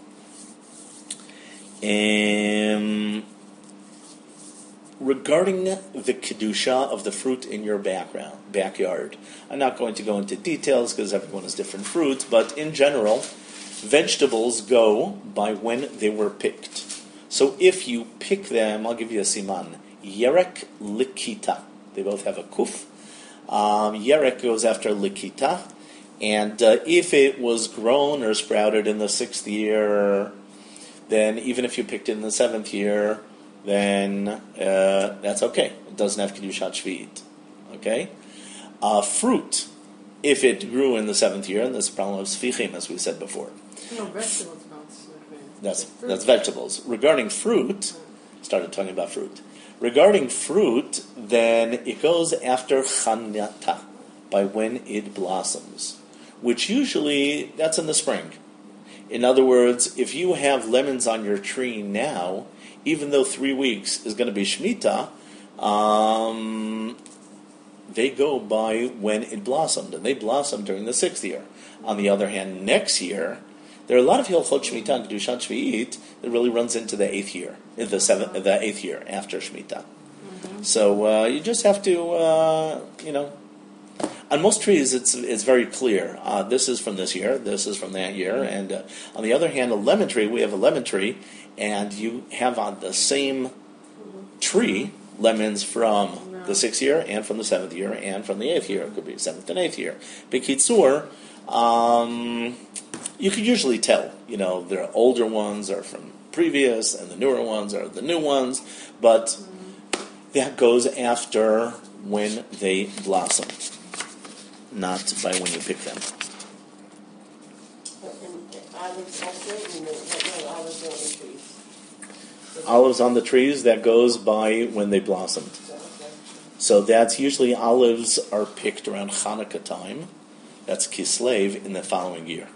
Regarding the kedusha of the fruit in your backyard, I'm not going to go into details because everyone has different fruits, but in general, vegetables go by when they were picked. So if you pick them, I'll give you a siman. Yerek likita. They both have a kuf. Yerek goes after likita. And if it was grown or sprouted in the 6th year, then even if you picked it in the 7th year, then that's okay. It doesn't have Kedushat Shvi'it. Okay? Fruit, if it grew in the 7th year, and there's a problem of sfichim, as we said before. No, vegetables don't. That's vegetables. Regarding fruit, started talking about fruit. Regarding fruit, then it goes after Chanata, by when it blossoms, which usually, that's in the spring. In other words, if you have lemons on your tree now, even though 3 weeks is going to be Shemitah, they go by when it blossomed, and they blossom during the 6th year. On the other hand, next year, there are a lot of Hilchot Shemitah and Kedushat Shvi'it that really runs into the 8th year, the 8th year after Shemitah. So you just have to, on most trees it's very clear. This is from this year, this is from that year, and on the other hand, a lemon tree, we have a lemon tree, and you have on the same tree lemons from the 6th year, and from the 7th year, and from the 8th year. It could be 7th and 8th year. B'kitzur, you could usually tell. The older ones are from previous, and the newer ones are the new ones, but that goes after when they blossom, not by when you pick them. And olives also, olives on the trees. Olives on the trees, that goes by when they blossomed. So that's usually olives are picked around Hanukkah time. That's Kislev in the following year.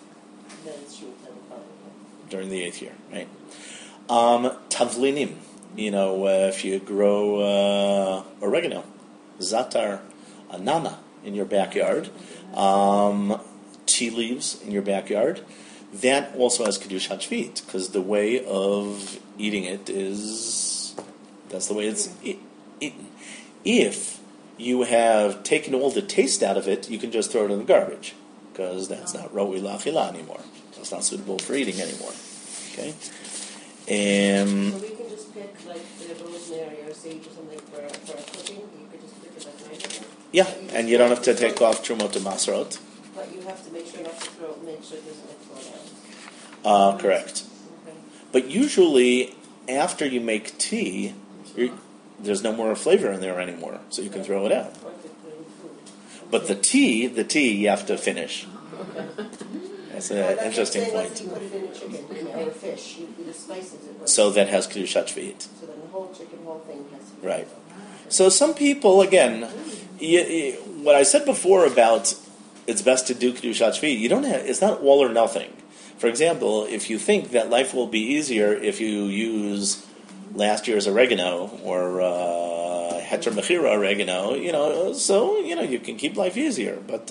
During the 8th year, right? Tavlinim. If you grow oregano, zatar, nana in your backyard, tea leaves in your backyard, that also has Kedushat Shvit, because the way of eating it that's the way it's eaten. If you have taken all the taste out of it, you can just throw it in the garbage, because that's not Ro'i L'Achila anymore. It's not suitable for eating anymore. Okay? So we can just pick the rosemary or sage or something for cooking. You could just pick it like nice. Yeah, and you don't have to take off Trumot and Masrot. But you have to make sure not to make sure it doesn't throw it out. Correct. Okay. But usually, after you make tea, there's no more flavor in there anymore, so you can throw it out. Or if you put it in food. But the tea you have to finish. Okay. That's an interesting point. You put it in a chicken or a fish, you do the spices. So that has Kedushat Shvit. So then the whole chicken, whole thing has to be. Right. So some people, again, what I said before about it's best to do Kedushat Shvit, it's not all or nothing. For example, if you think that life will be easier if you use last year's oregano or Heter Mechira oregano, so you can keep life easier, but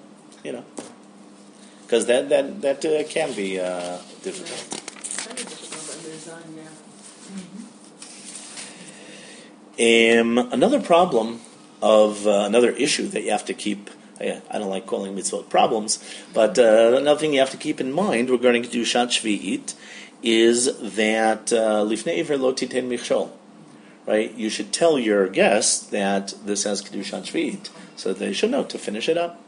because that can be difficult. Kind of difficult, but design, yeah. Another problem of another issue that you have to keep. I don't like calling mitzvot problems, but another thing you have to keep in mind regarding Kedushat Shvi'it is that Lifnei Iver lo titen michshol. Right? You should tell your guests that this has Kedushat Shvi'it, so they should know to finish it up.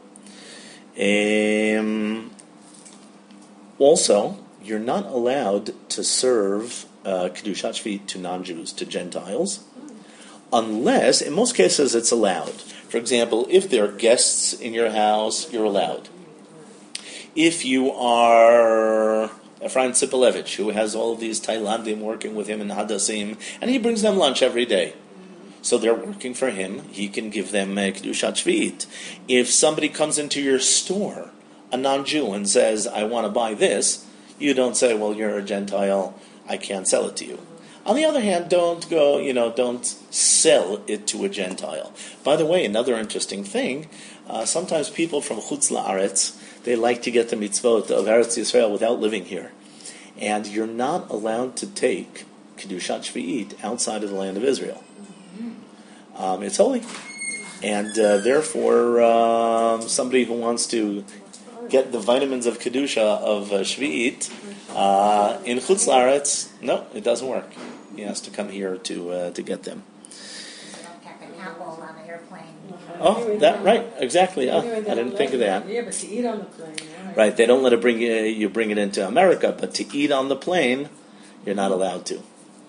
Also, you're not allowed to serve Kedushat Shvi'it to non-Jews, to Gentiles, unless, in most cases, it's allowed. For example, if there are guests in your house, you're allowed. If you are Efraim Tsipalevich, who has all of these Thailandim working with him in Hadassim, and he brings them lunch every day. So they're working for him. He can give them Kedushat Shvi'it. If somebody comes into your store, a non-Jew, and says, I want to buy this, you don't say, well, you're a Gentile, I can't sell it to you. On the other hand, don't sell it to a Gentile. By the way, another interesting thing, sometimes people from Chutz La'aretz, they like to get the mitzvot of Eretz Yisrael without living here. And you're not allowed to take Kedushat Shvi'it outside of the land of Israel. It's holy. And therefore, somebody who wants to get the vitamins of Kedusha of Shvi'it in Chutz La'aretz, no, it doesn't work. He has to come here to get them. So don't pack an apple on an airplane. Oh, that right, exactly. I didn't think of that. Yeah, but to eat on the plane, Right, they don't let it bring it into America, but to eat on the plane, you're not allowed to.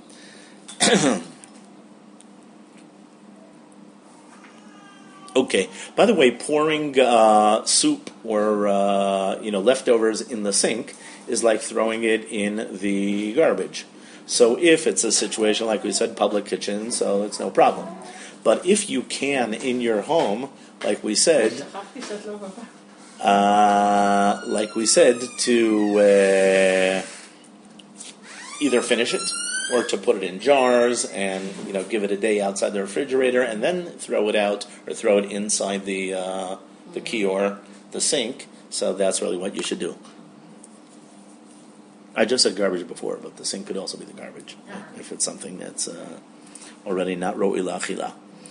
Okay. By the way, pouring soup or leftovers in the sink is like throwing it in the garbage. So if it's a situation like we said, public kitchen, so it's no problem. But if you can in your home, like we said, to either finish it or to put it in jars and give it a day outside the refrigerator and then throw it out or throw it inside the kior, the sink. So that's really what you should do. I just said garbage before, but the sink could also be the garbage if it's something that's already not ro'i la'achila.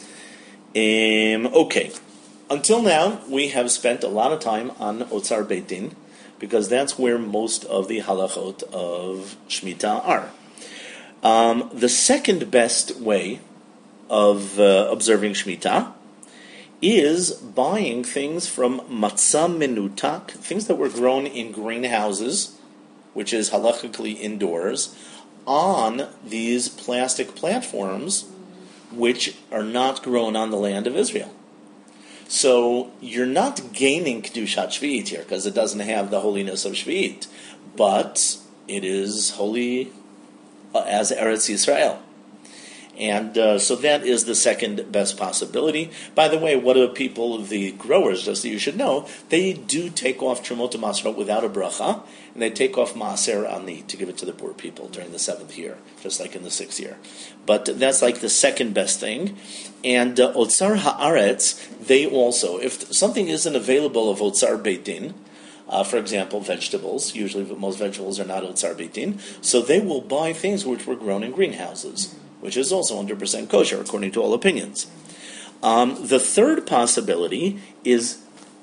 Okay. Until now, we have spent a lot of time on Otzar Beit Din, because that's where most of the halachot of Shemitah are. The second best way of observing Shemitah is buying things from matzah menutak, things that were grown in greenhouses, which is halachically indoors, on these plastic platforms, which are not grown on the land of Israel. So you're not gaining Kedushat Shvi'it here, because it doesn't have the holiness of Shvi'it, but it is holy as Eretz Yisrael. And so that is the second best possibility. By the way, what do people, the growers, just so you should know, they do take off Trumot Masrot without a bracha, and they take off Maaser Ani to give it to the poor people during the 7th year, just like in the 6th year. But that's like the second best thing. And Otzar Haaretz, they also, if something isn't available of Otzar Beit Din, for example, vegetables, usually most vegetables are not Otzar Beit Din, so they will buy things which were grown in greenhouses, which is also 100% kosher, according to all opinions. The third possibility is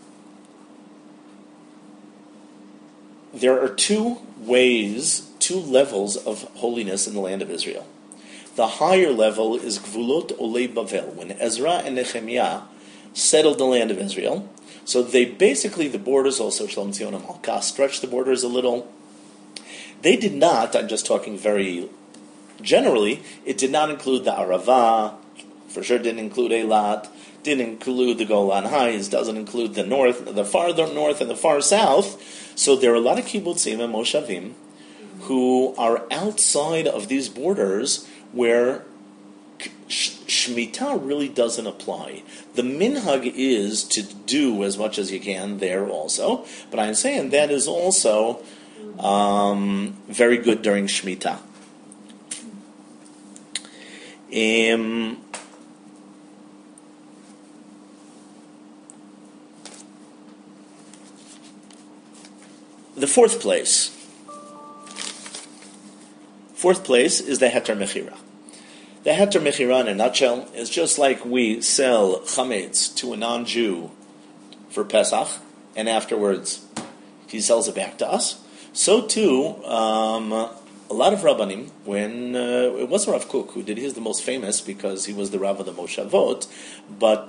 there are two levels of holiness in the land of Israel. The higher level is Gvulot Olei Bavel, when Ezra and Nehemiah settled the land of Israel. So they basically, the borders also, Shalom Zion and Malkah, stretched the borders a little. They did not, I'm just talking very generally, it did not include the Arava, for sure didn't include Eilat, didn't include the Golan Heights, doesn't include the north, the farther north and the far south. So there are a lot of kibbutzim and moshavim who are outside of these borders where Shemitah really doesn't apply. The minhag is to do as much as you can there also, but I'm saying that is also very good during Shemitah. The fourth place is the Heter Mechira. The Heter Mechira, in a nutshell, is just like we sell chametz to a non-Jew for Pesach, and afterwards he sells it back to us. So too, a lot of Rabbanim, when it wasn't Rav Kook who did, he's the most famous because he was the Rav of the Moshavot, but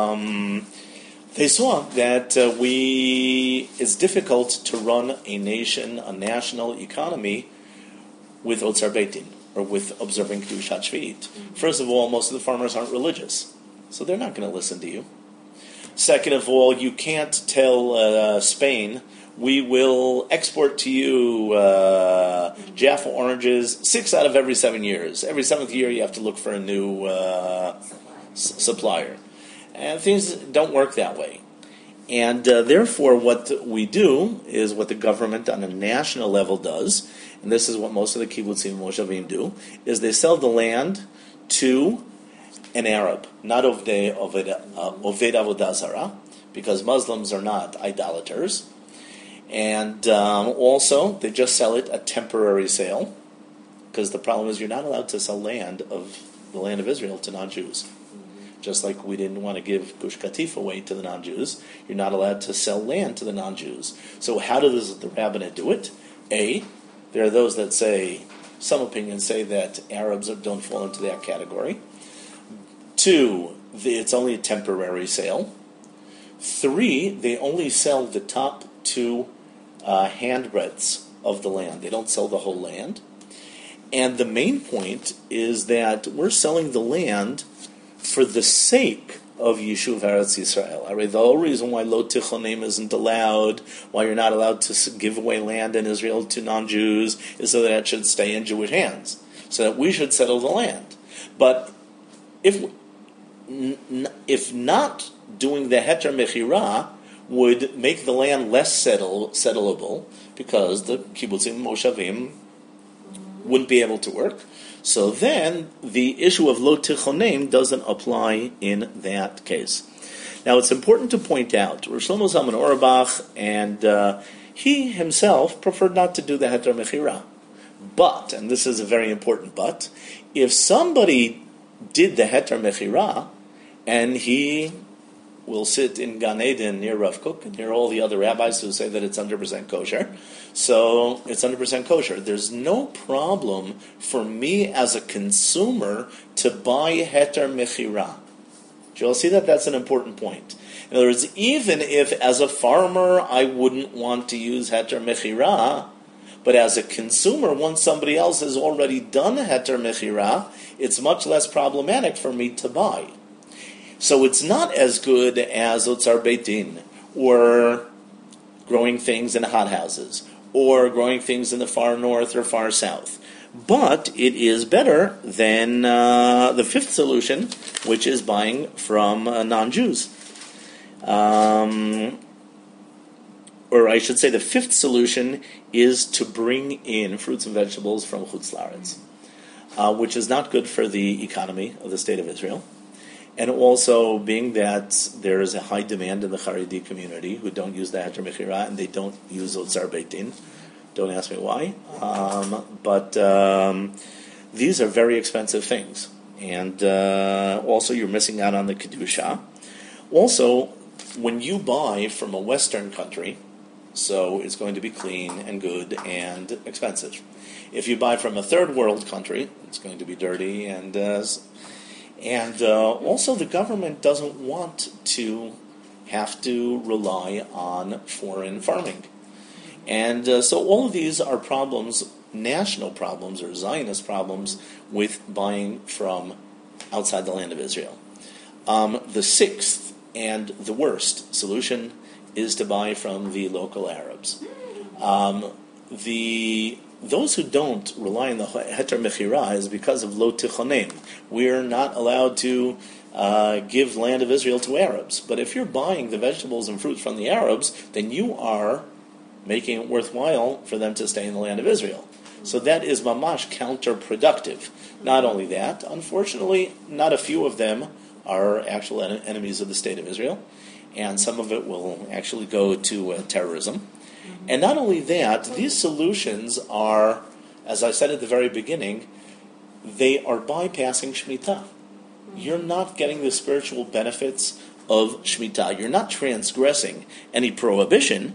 they saw that it's difficult to run a nation, a national economy with Otzar Beit Din, or with observing Kedushat Shvi'it. First of all, most of the farmers aren't religious, so they're not going to listen to you. Second of all, you can't tell Spain, we will export to you Jaffa oranges 6 out of every 7 years. Every 7th year you have to look for a new supplier. And things don't work that way. And therefore what we do is what the government on a national level does, and this is what most of the kibbutzim and moshavim do, is they sell the land to an Arab, not Oved Avodah Zarah, because Muslims are not idolaters. And also, they just sell it a temporary sale, because the problem is you're not allowed to sell land of the land of Israel to non-Jews. Just like we didn't want to give Gush Katif away to the non-Jews, you're not allowed to sell land to the non-Jews. So how does the rabbinate do it? A, there are those that say, some opinions say that Arabs don't fall into that category. 2, it's only a temporary sale. 3, they only sell the top 2 handbreadths of the land. They don't sell the whole land. And the main point is that we're selling the land for the sake of Yishuv Eretz Yisrael. The whole reason why Lo Tichonim isn't allowed, why you're not allowed to give away land in Israel to non-Jews, is so that it should stay in Jewish hands, so that we should settle the land. But if not doing the Heter Mechira would make the land less settleable, because the kibbutzim moshavim wouldn't be able to work. So then the issue of lo tichonim doesn't apply in that case. Now it's important to point out, Rosh Shlomo Zalman Auerbach, and he himself preferred not to do the Heter Mechira. But, and this is a very important but, if somebody did the heter mechira, and he will sit in Gan Eden near Rav Kook and near all the other rabbis who say that it's 100% kosher. So it's 100% kosher. There's no problem for me as a consumer to buy heter mechira. You'll see that that's an important point. In other words, even if as a farmer I wouldn't want to use heter mechira, but as a consumer, once somebody else has already done heter mechira, it's much less problematic for me to buy. So it's not as good as Otzar Beit Din, or growing things in hothouses, or growing things in the far north or far south. But it is better than the fifth solution, which is buying from non-Jews. Or I should say the fifth solution is to bring in fruits and vegetables from Chutz La'aretz, which is not good for the economy of the State of Israel. And also, being that there is a high demand in the Haredi community who don't use the heter mechira and they don't use Otzar Beit Din. Don't ask me why. But these are very expensive things. And also, you're missing out on the Kedusha. Also, when you buy from a Western country, so it's going to be clean and good and expensive. If you buy from a third world country, it's going to be dirty and also the government doesn't want to have to rely on foreign farming. And so all of these are problems, national problems or Zionist problems with buying from outside the land of Israel. The sixth and the worst solution is to buy from the local Arabs. Those who don't rely on the heter mechira is because of lo tichonim. We're not allowed to give land of Israel to Arabs. But if you're buying the vegetables and fruits from the Arabs, then you are making it worthwhile for them to stay in the land of Israel. So that is mamash counterproductive. Not only that, unfortunately, not a few of them are actual enemies of the State of Israel, and some of it will actually go to terrorism. And not only that, these solutions are, as I said at the very beginning, they are bypassing Shemitah. You're not getting the spiritual benefits of Shemitah. You're not transgressing any prohibition.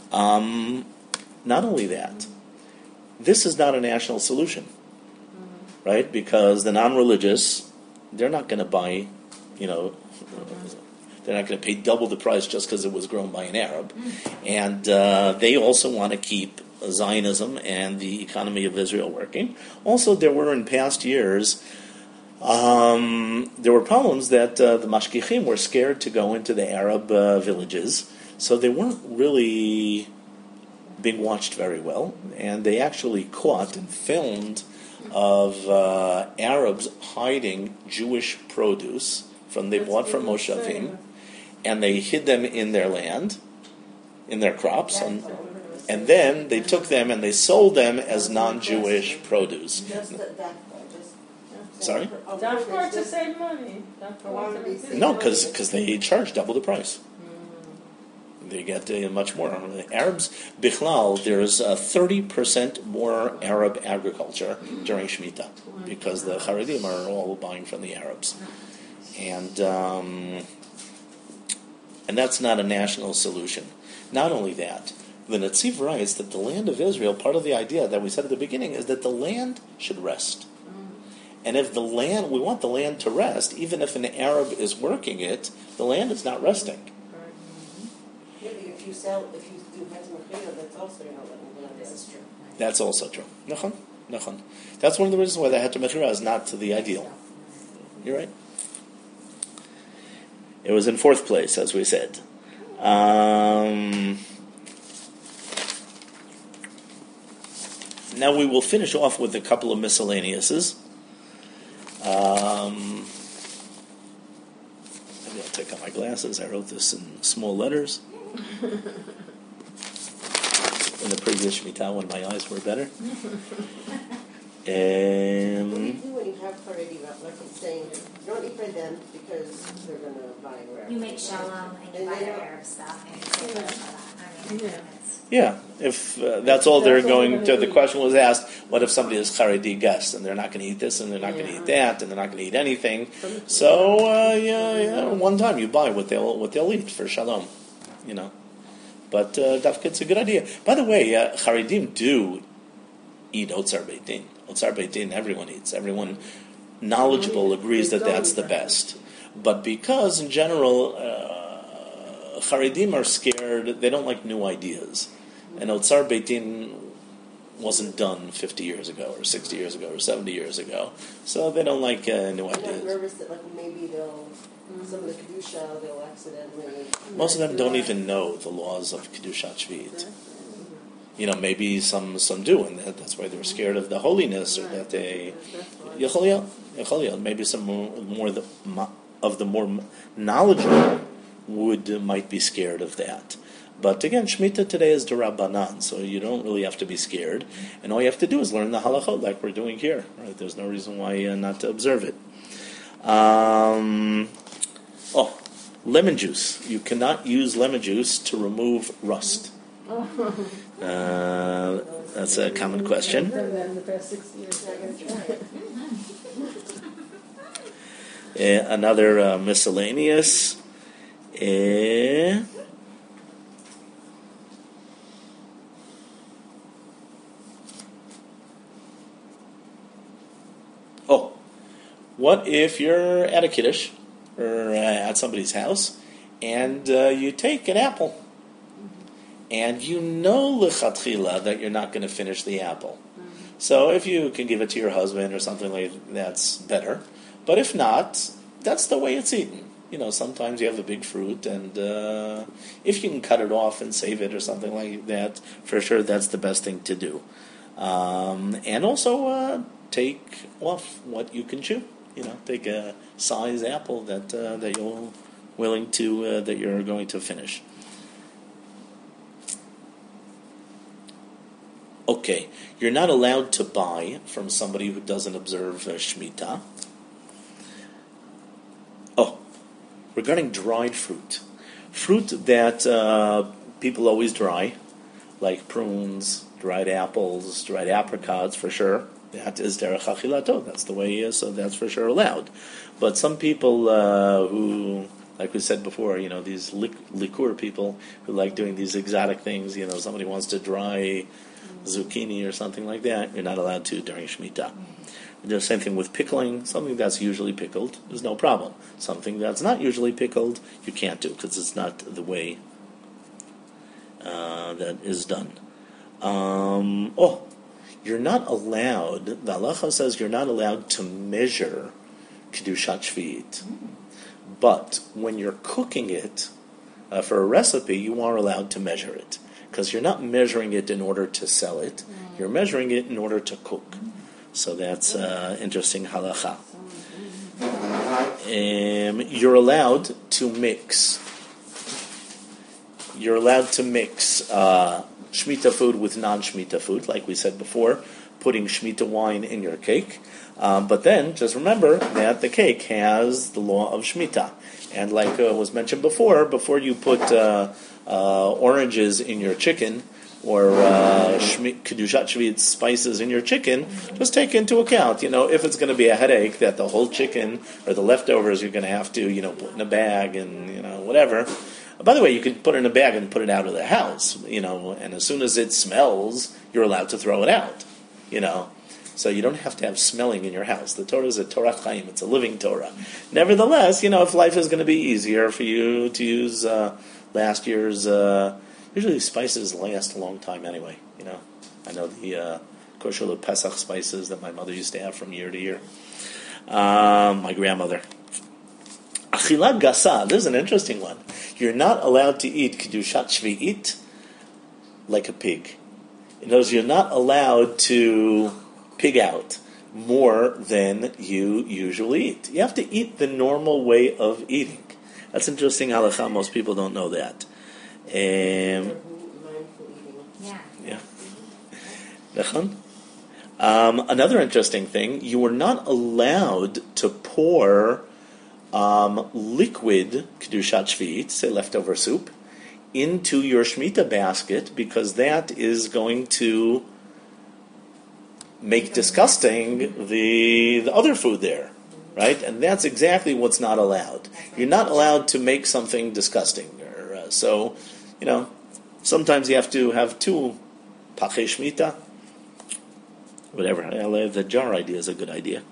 Not only that, this is not a national solution, right? Because the non-religious, they're not going to buy, they're not going to pay double the price just because it was grown by an Arab. And they also want to keep Zionism and the economy of Israel working. Also, there were in past years, there were problems that the mashgichim were scared to go into the Arab villages. So they weren't really being watched very well. And they actually caught and filmed of Arabs hiding Jewish produce they bought from Moshavim. And they hid them in their land, in their crops, and then they took them and they sold them as non-Jewish produce. Sorry? Dafka to save money. No, because they charge double the price. They get much more. Arabs, Bichlal, there's 30% more Arab agriculture during Shemitah because the Haredim are all buying from the Arabs. And that's not a national solution. Not only that, the Netziv writes that the land of Israel, part of the idea that we said at the beginning, is that the land should rest. And if we want the land to rest, even if an Arab is working it, the land is not resting. Yeah, but if you do heter mechira, that's also you're not letting the land rest. This is true. That's also true. Nachon. That's one of the reasons why the heter mechira is not to the ideal. You're right. It was in fourth place, as we said. Now we will finish off with a couple of miscellaneouses. Maybe I'll take out my glasses. I wrote this in small letters. In the previous Shemitah, when my eyes were better. What do you do when you have Haredi, like I'm saying, you don't eat by them because they're going to buy wherever. You make shalom and you buy the Arab stuff and you say that. I mean, Yeah, if that's all they're That's all going they're to. gonna The eat. question was asked: what if somebody is Haredi guest and they're not going to eat this and they're not going to Yeah. eat that and they're not going to eat anything? So one time you buy what they'll eat for shalom, you know. But dafka, it's a good idea. By the way, Haredim do eat otzar beit din. Otzar beit din, everyone eats. Everyone knowledgeable agrees that that's the best. But because in general, Haredim are scared, they don't like new ideas. And Otzar Beit Din wasn't done 50 years ago, or 60 years ago, or 70 years ago. So they don't like new I'm not ideas. nervous that like maybe some of the kedusha they'll accidentally. Most of them don't even know the laws of Kedushat Shvit. You know, maybe some do, and that's why they're scared of the holiness, or that they. Yecholiyah, maybe some more of the more knowledgeable might be scared of that. But again, Shemitah today is D'Rabbanan, so you don't really have to be scared. And all you have to do is learn the halachot like we're doing here. Right? There's no reason why not to observe it. Lemon juice. You cannot use lemon juice to remove rust. That's a common question. I've done that in the past 6 years. Another miscellaneous. What if you're at a kiddush or at somebody's house and you take an apple and you know lechatchila that you're not going to finish the apple? So if you can give it to your husband or something like that's better. But if not, that's the way it's eaten. You know, sometimes you have a big fruit, and if you can cut it off and save it or something like that, for sure that's the best thing to do. And also take off what you can chew. You know, take a size apple that you're willing to that you're going to finish. Okay, you're not allowed to buy from somebody who doesn't observe Shemitah. Regarding dried fruit that people always dry, like prunes, dried apples, dried apricots, for sure. That is derech achilato. That's the way he is, so that's for sure allowed. But some people who, like we said before, you know, these liqueur people who like doing these exotic things, you know, somebody wants to dry zucchini or something like that, you're not allowed to during Shemitah. The same thing with pickling. Something that's usually pickled, there's no problem. Something that's not usually pickled, you can't do, because it's not the way that is done. You're not allowed, the halacha says you're not allowed to measure Kedushat Shvi'it. But when you're cooking it for a recipe, you are allowed to measure it. Because you're not measuring it in order to sell it, you're measuring it in order to cook. So that's interesting halacha. You're allowed to mix. You're allowed to mix Shemitah food with non-Shemitah food, like we said before, putting Shemitah wine in your cake. But then, just remember that the cake has the law of Shemitah. And like was mentioned before you put oranges in your chicken, or Kedushat Shvit spices in your chicken, just take into account, if it's going to be a headache that the whole chicken or the leftovers you're going to have to, put in a bag and, whatever. By the way, you can put it in a bag and put it out of the house, and as soon as it smells, you're allowed to throw it out, So you don't have to have smelling in your house. The Torah is a Torah Chaim, it's a living Torah. Nevertheless, if life is going to be easier for you to use last year's... usually spices last a long time anyway, I know the kosher Pesach spices that my mother used to have from year to year. My grandmother. Achilat gasa, this is an interesting one. You're not allowed to eat Kedushat Shvi'it like a pig. In other words, you're not allowed to pig out more than you usually eat. You have to eat the normal way of eating. That's interesting halacha, most people don't know that. Mindful eating. Yeah. Another interesting thing, you were not allowed to pour liquid Kedushat Shvi'it, say leftover soup, into your Shemitah basket, because that is going to make disgusting the other food there, right? And that's exactly what's not allowed. You're not allowed to make something disgusting. So, sometimes you have to have two pachei Shemitah. Whatever. The jar idea is a good idea.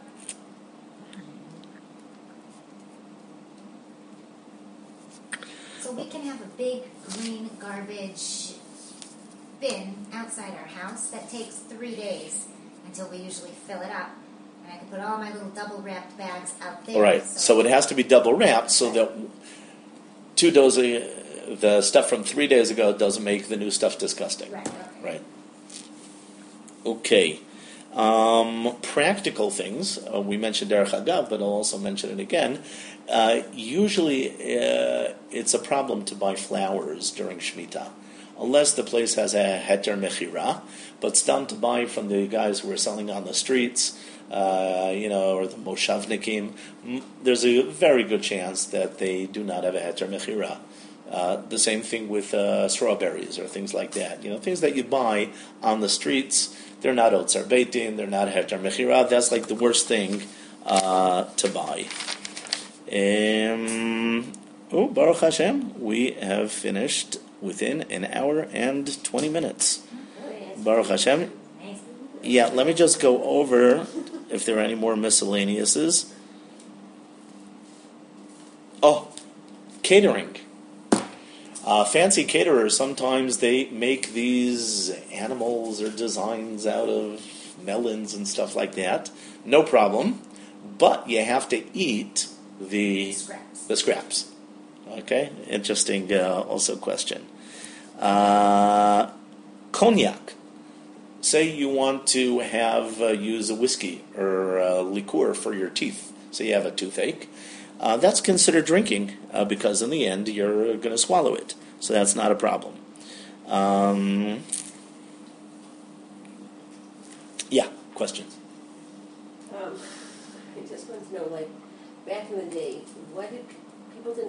So we can have a big green garbage bin outside our house that takes 3 days until we usually fill it up. And I can put all my little double wrapped bags out there. All right. So it has to be double wrapped so that 2 days, the stuff from 3 days ago doesn't make the new stuff disgusting. Right, okay. Right. Okay. Practical things. We mentioned Derech Hagav, but I'll also mention it again. Usually, it's a problem to buy flowers during Shemitah, unless the place has a heter mechira. But it's done to buy from the guys who are selling on the streets, or the moshavnikim. There's a very good chance that they do not have a heter mechira. The same thing with strawberries or things like that. Things that you buy on the streets. They're not otzar beitin, they're not heter mechira. That's like the worst thing to buy. Baruch Hashem, we have finished within an hour and 20 minutes. Baruch Hashem. Yeah, let me just go over if there are any more miscellaneouses. Catering. Fancy caterers, sometimes they make these animals or designs out of melons and stuff like that. No problem. But you have to eat the scraps. Okay? Interesting also question. Cognac. Say you want to use a whiskey or a liqueur for your teeth. So you have a toothache. That's considered drinking because in the end you're going to swallow it. So that's not a problem. Questions? I just want to know, back in the day, why did people didn't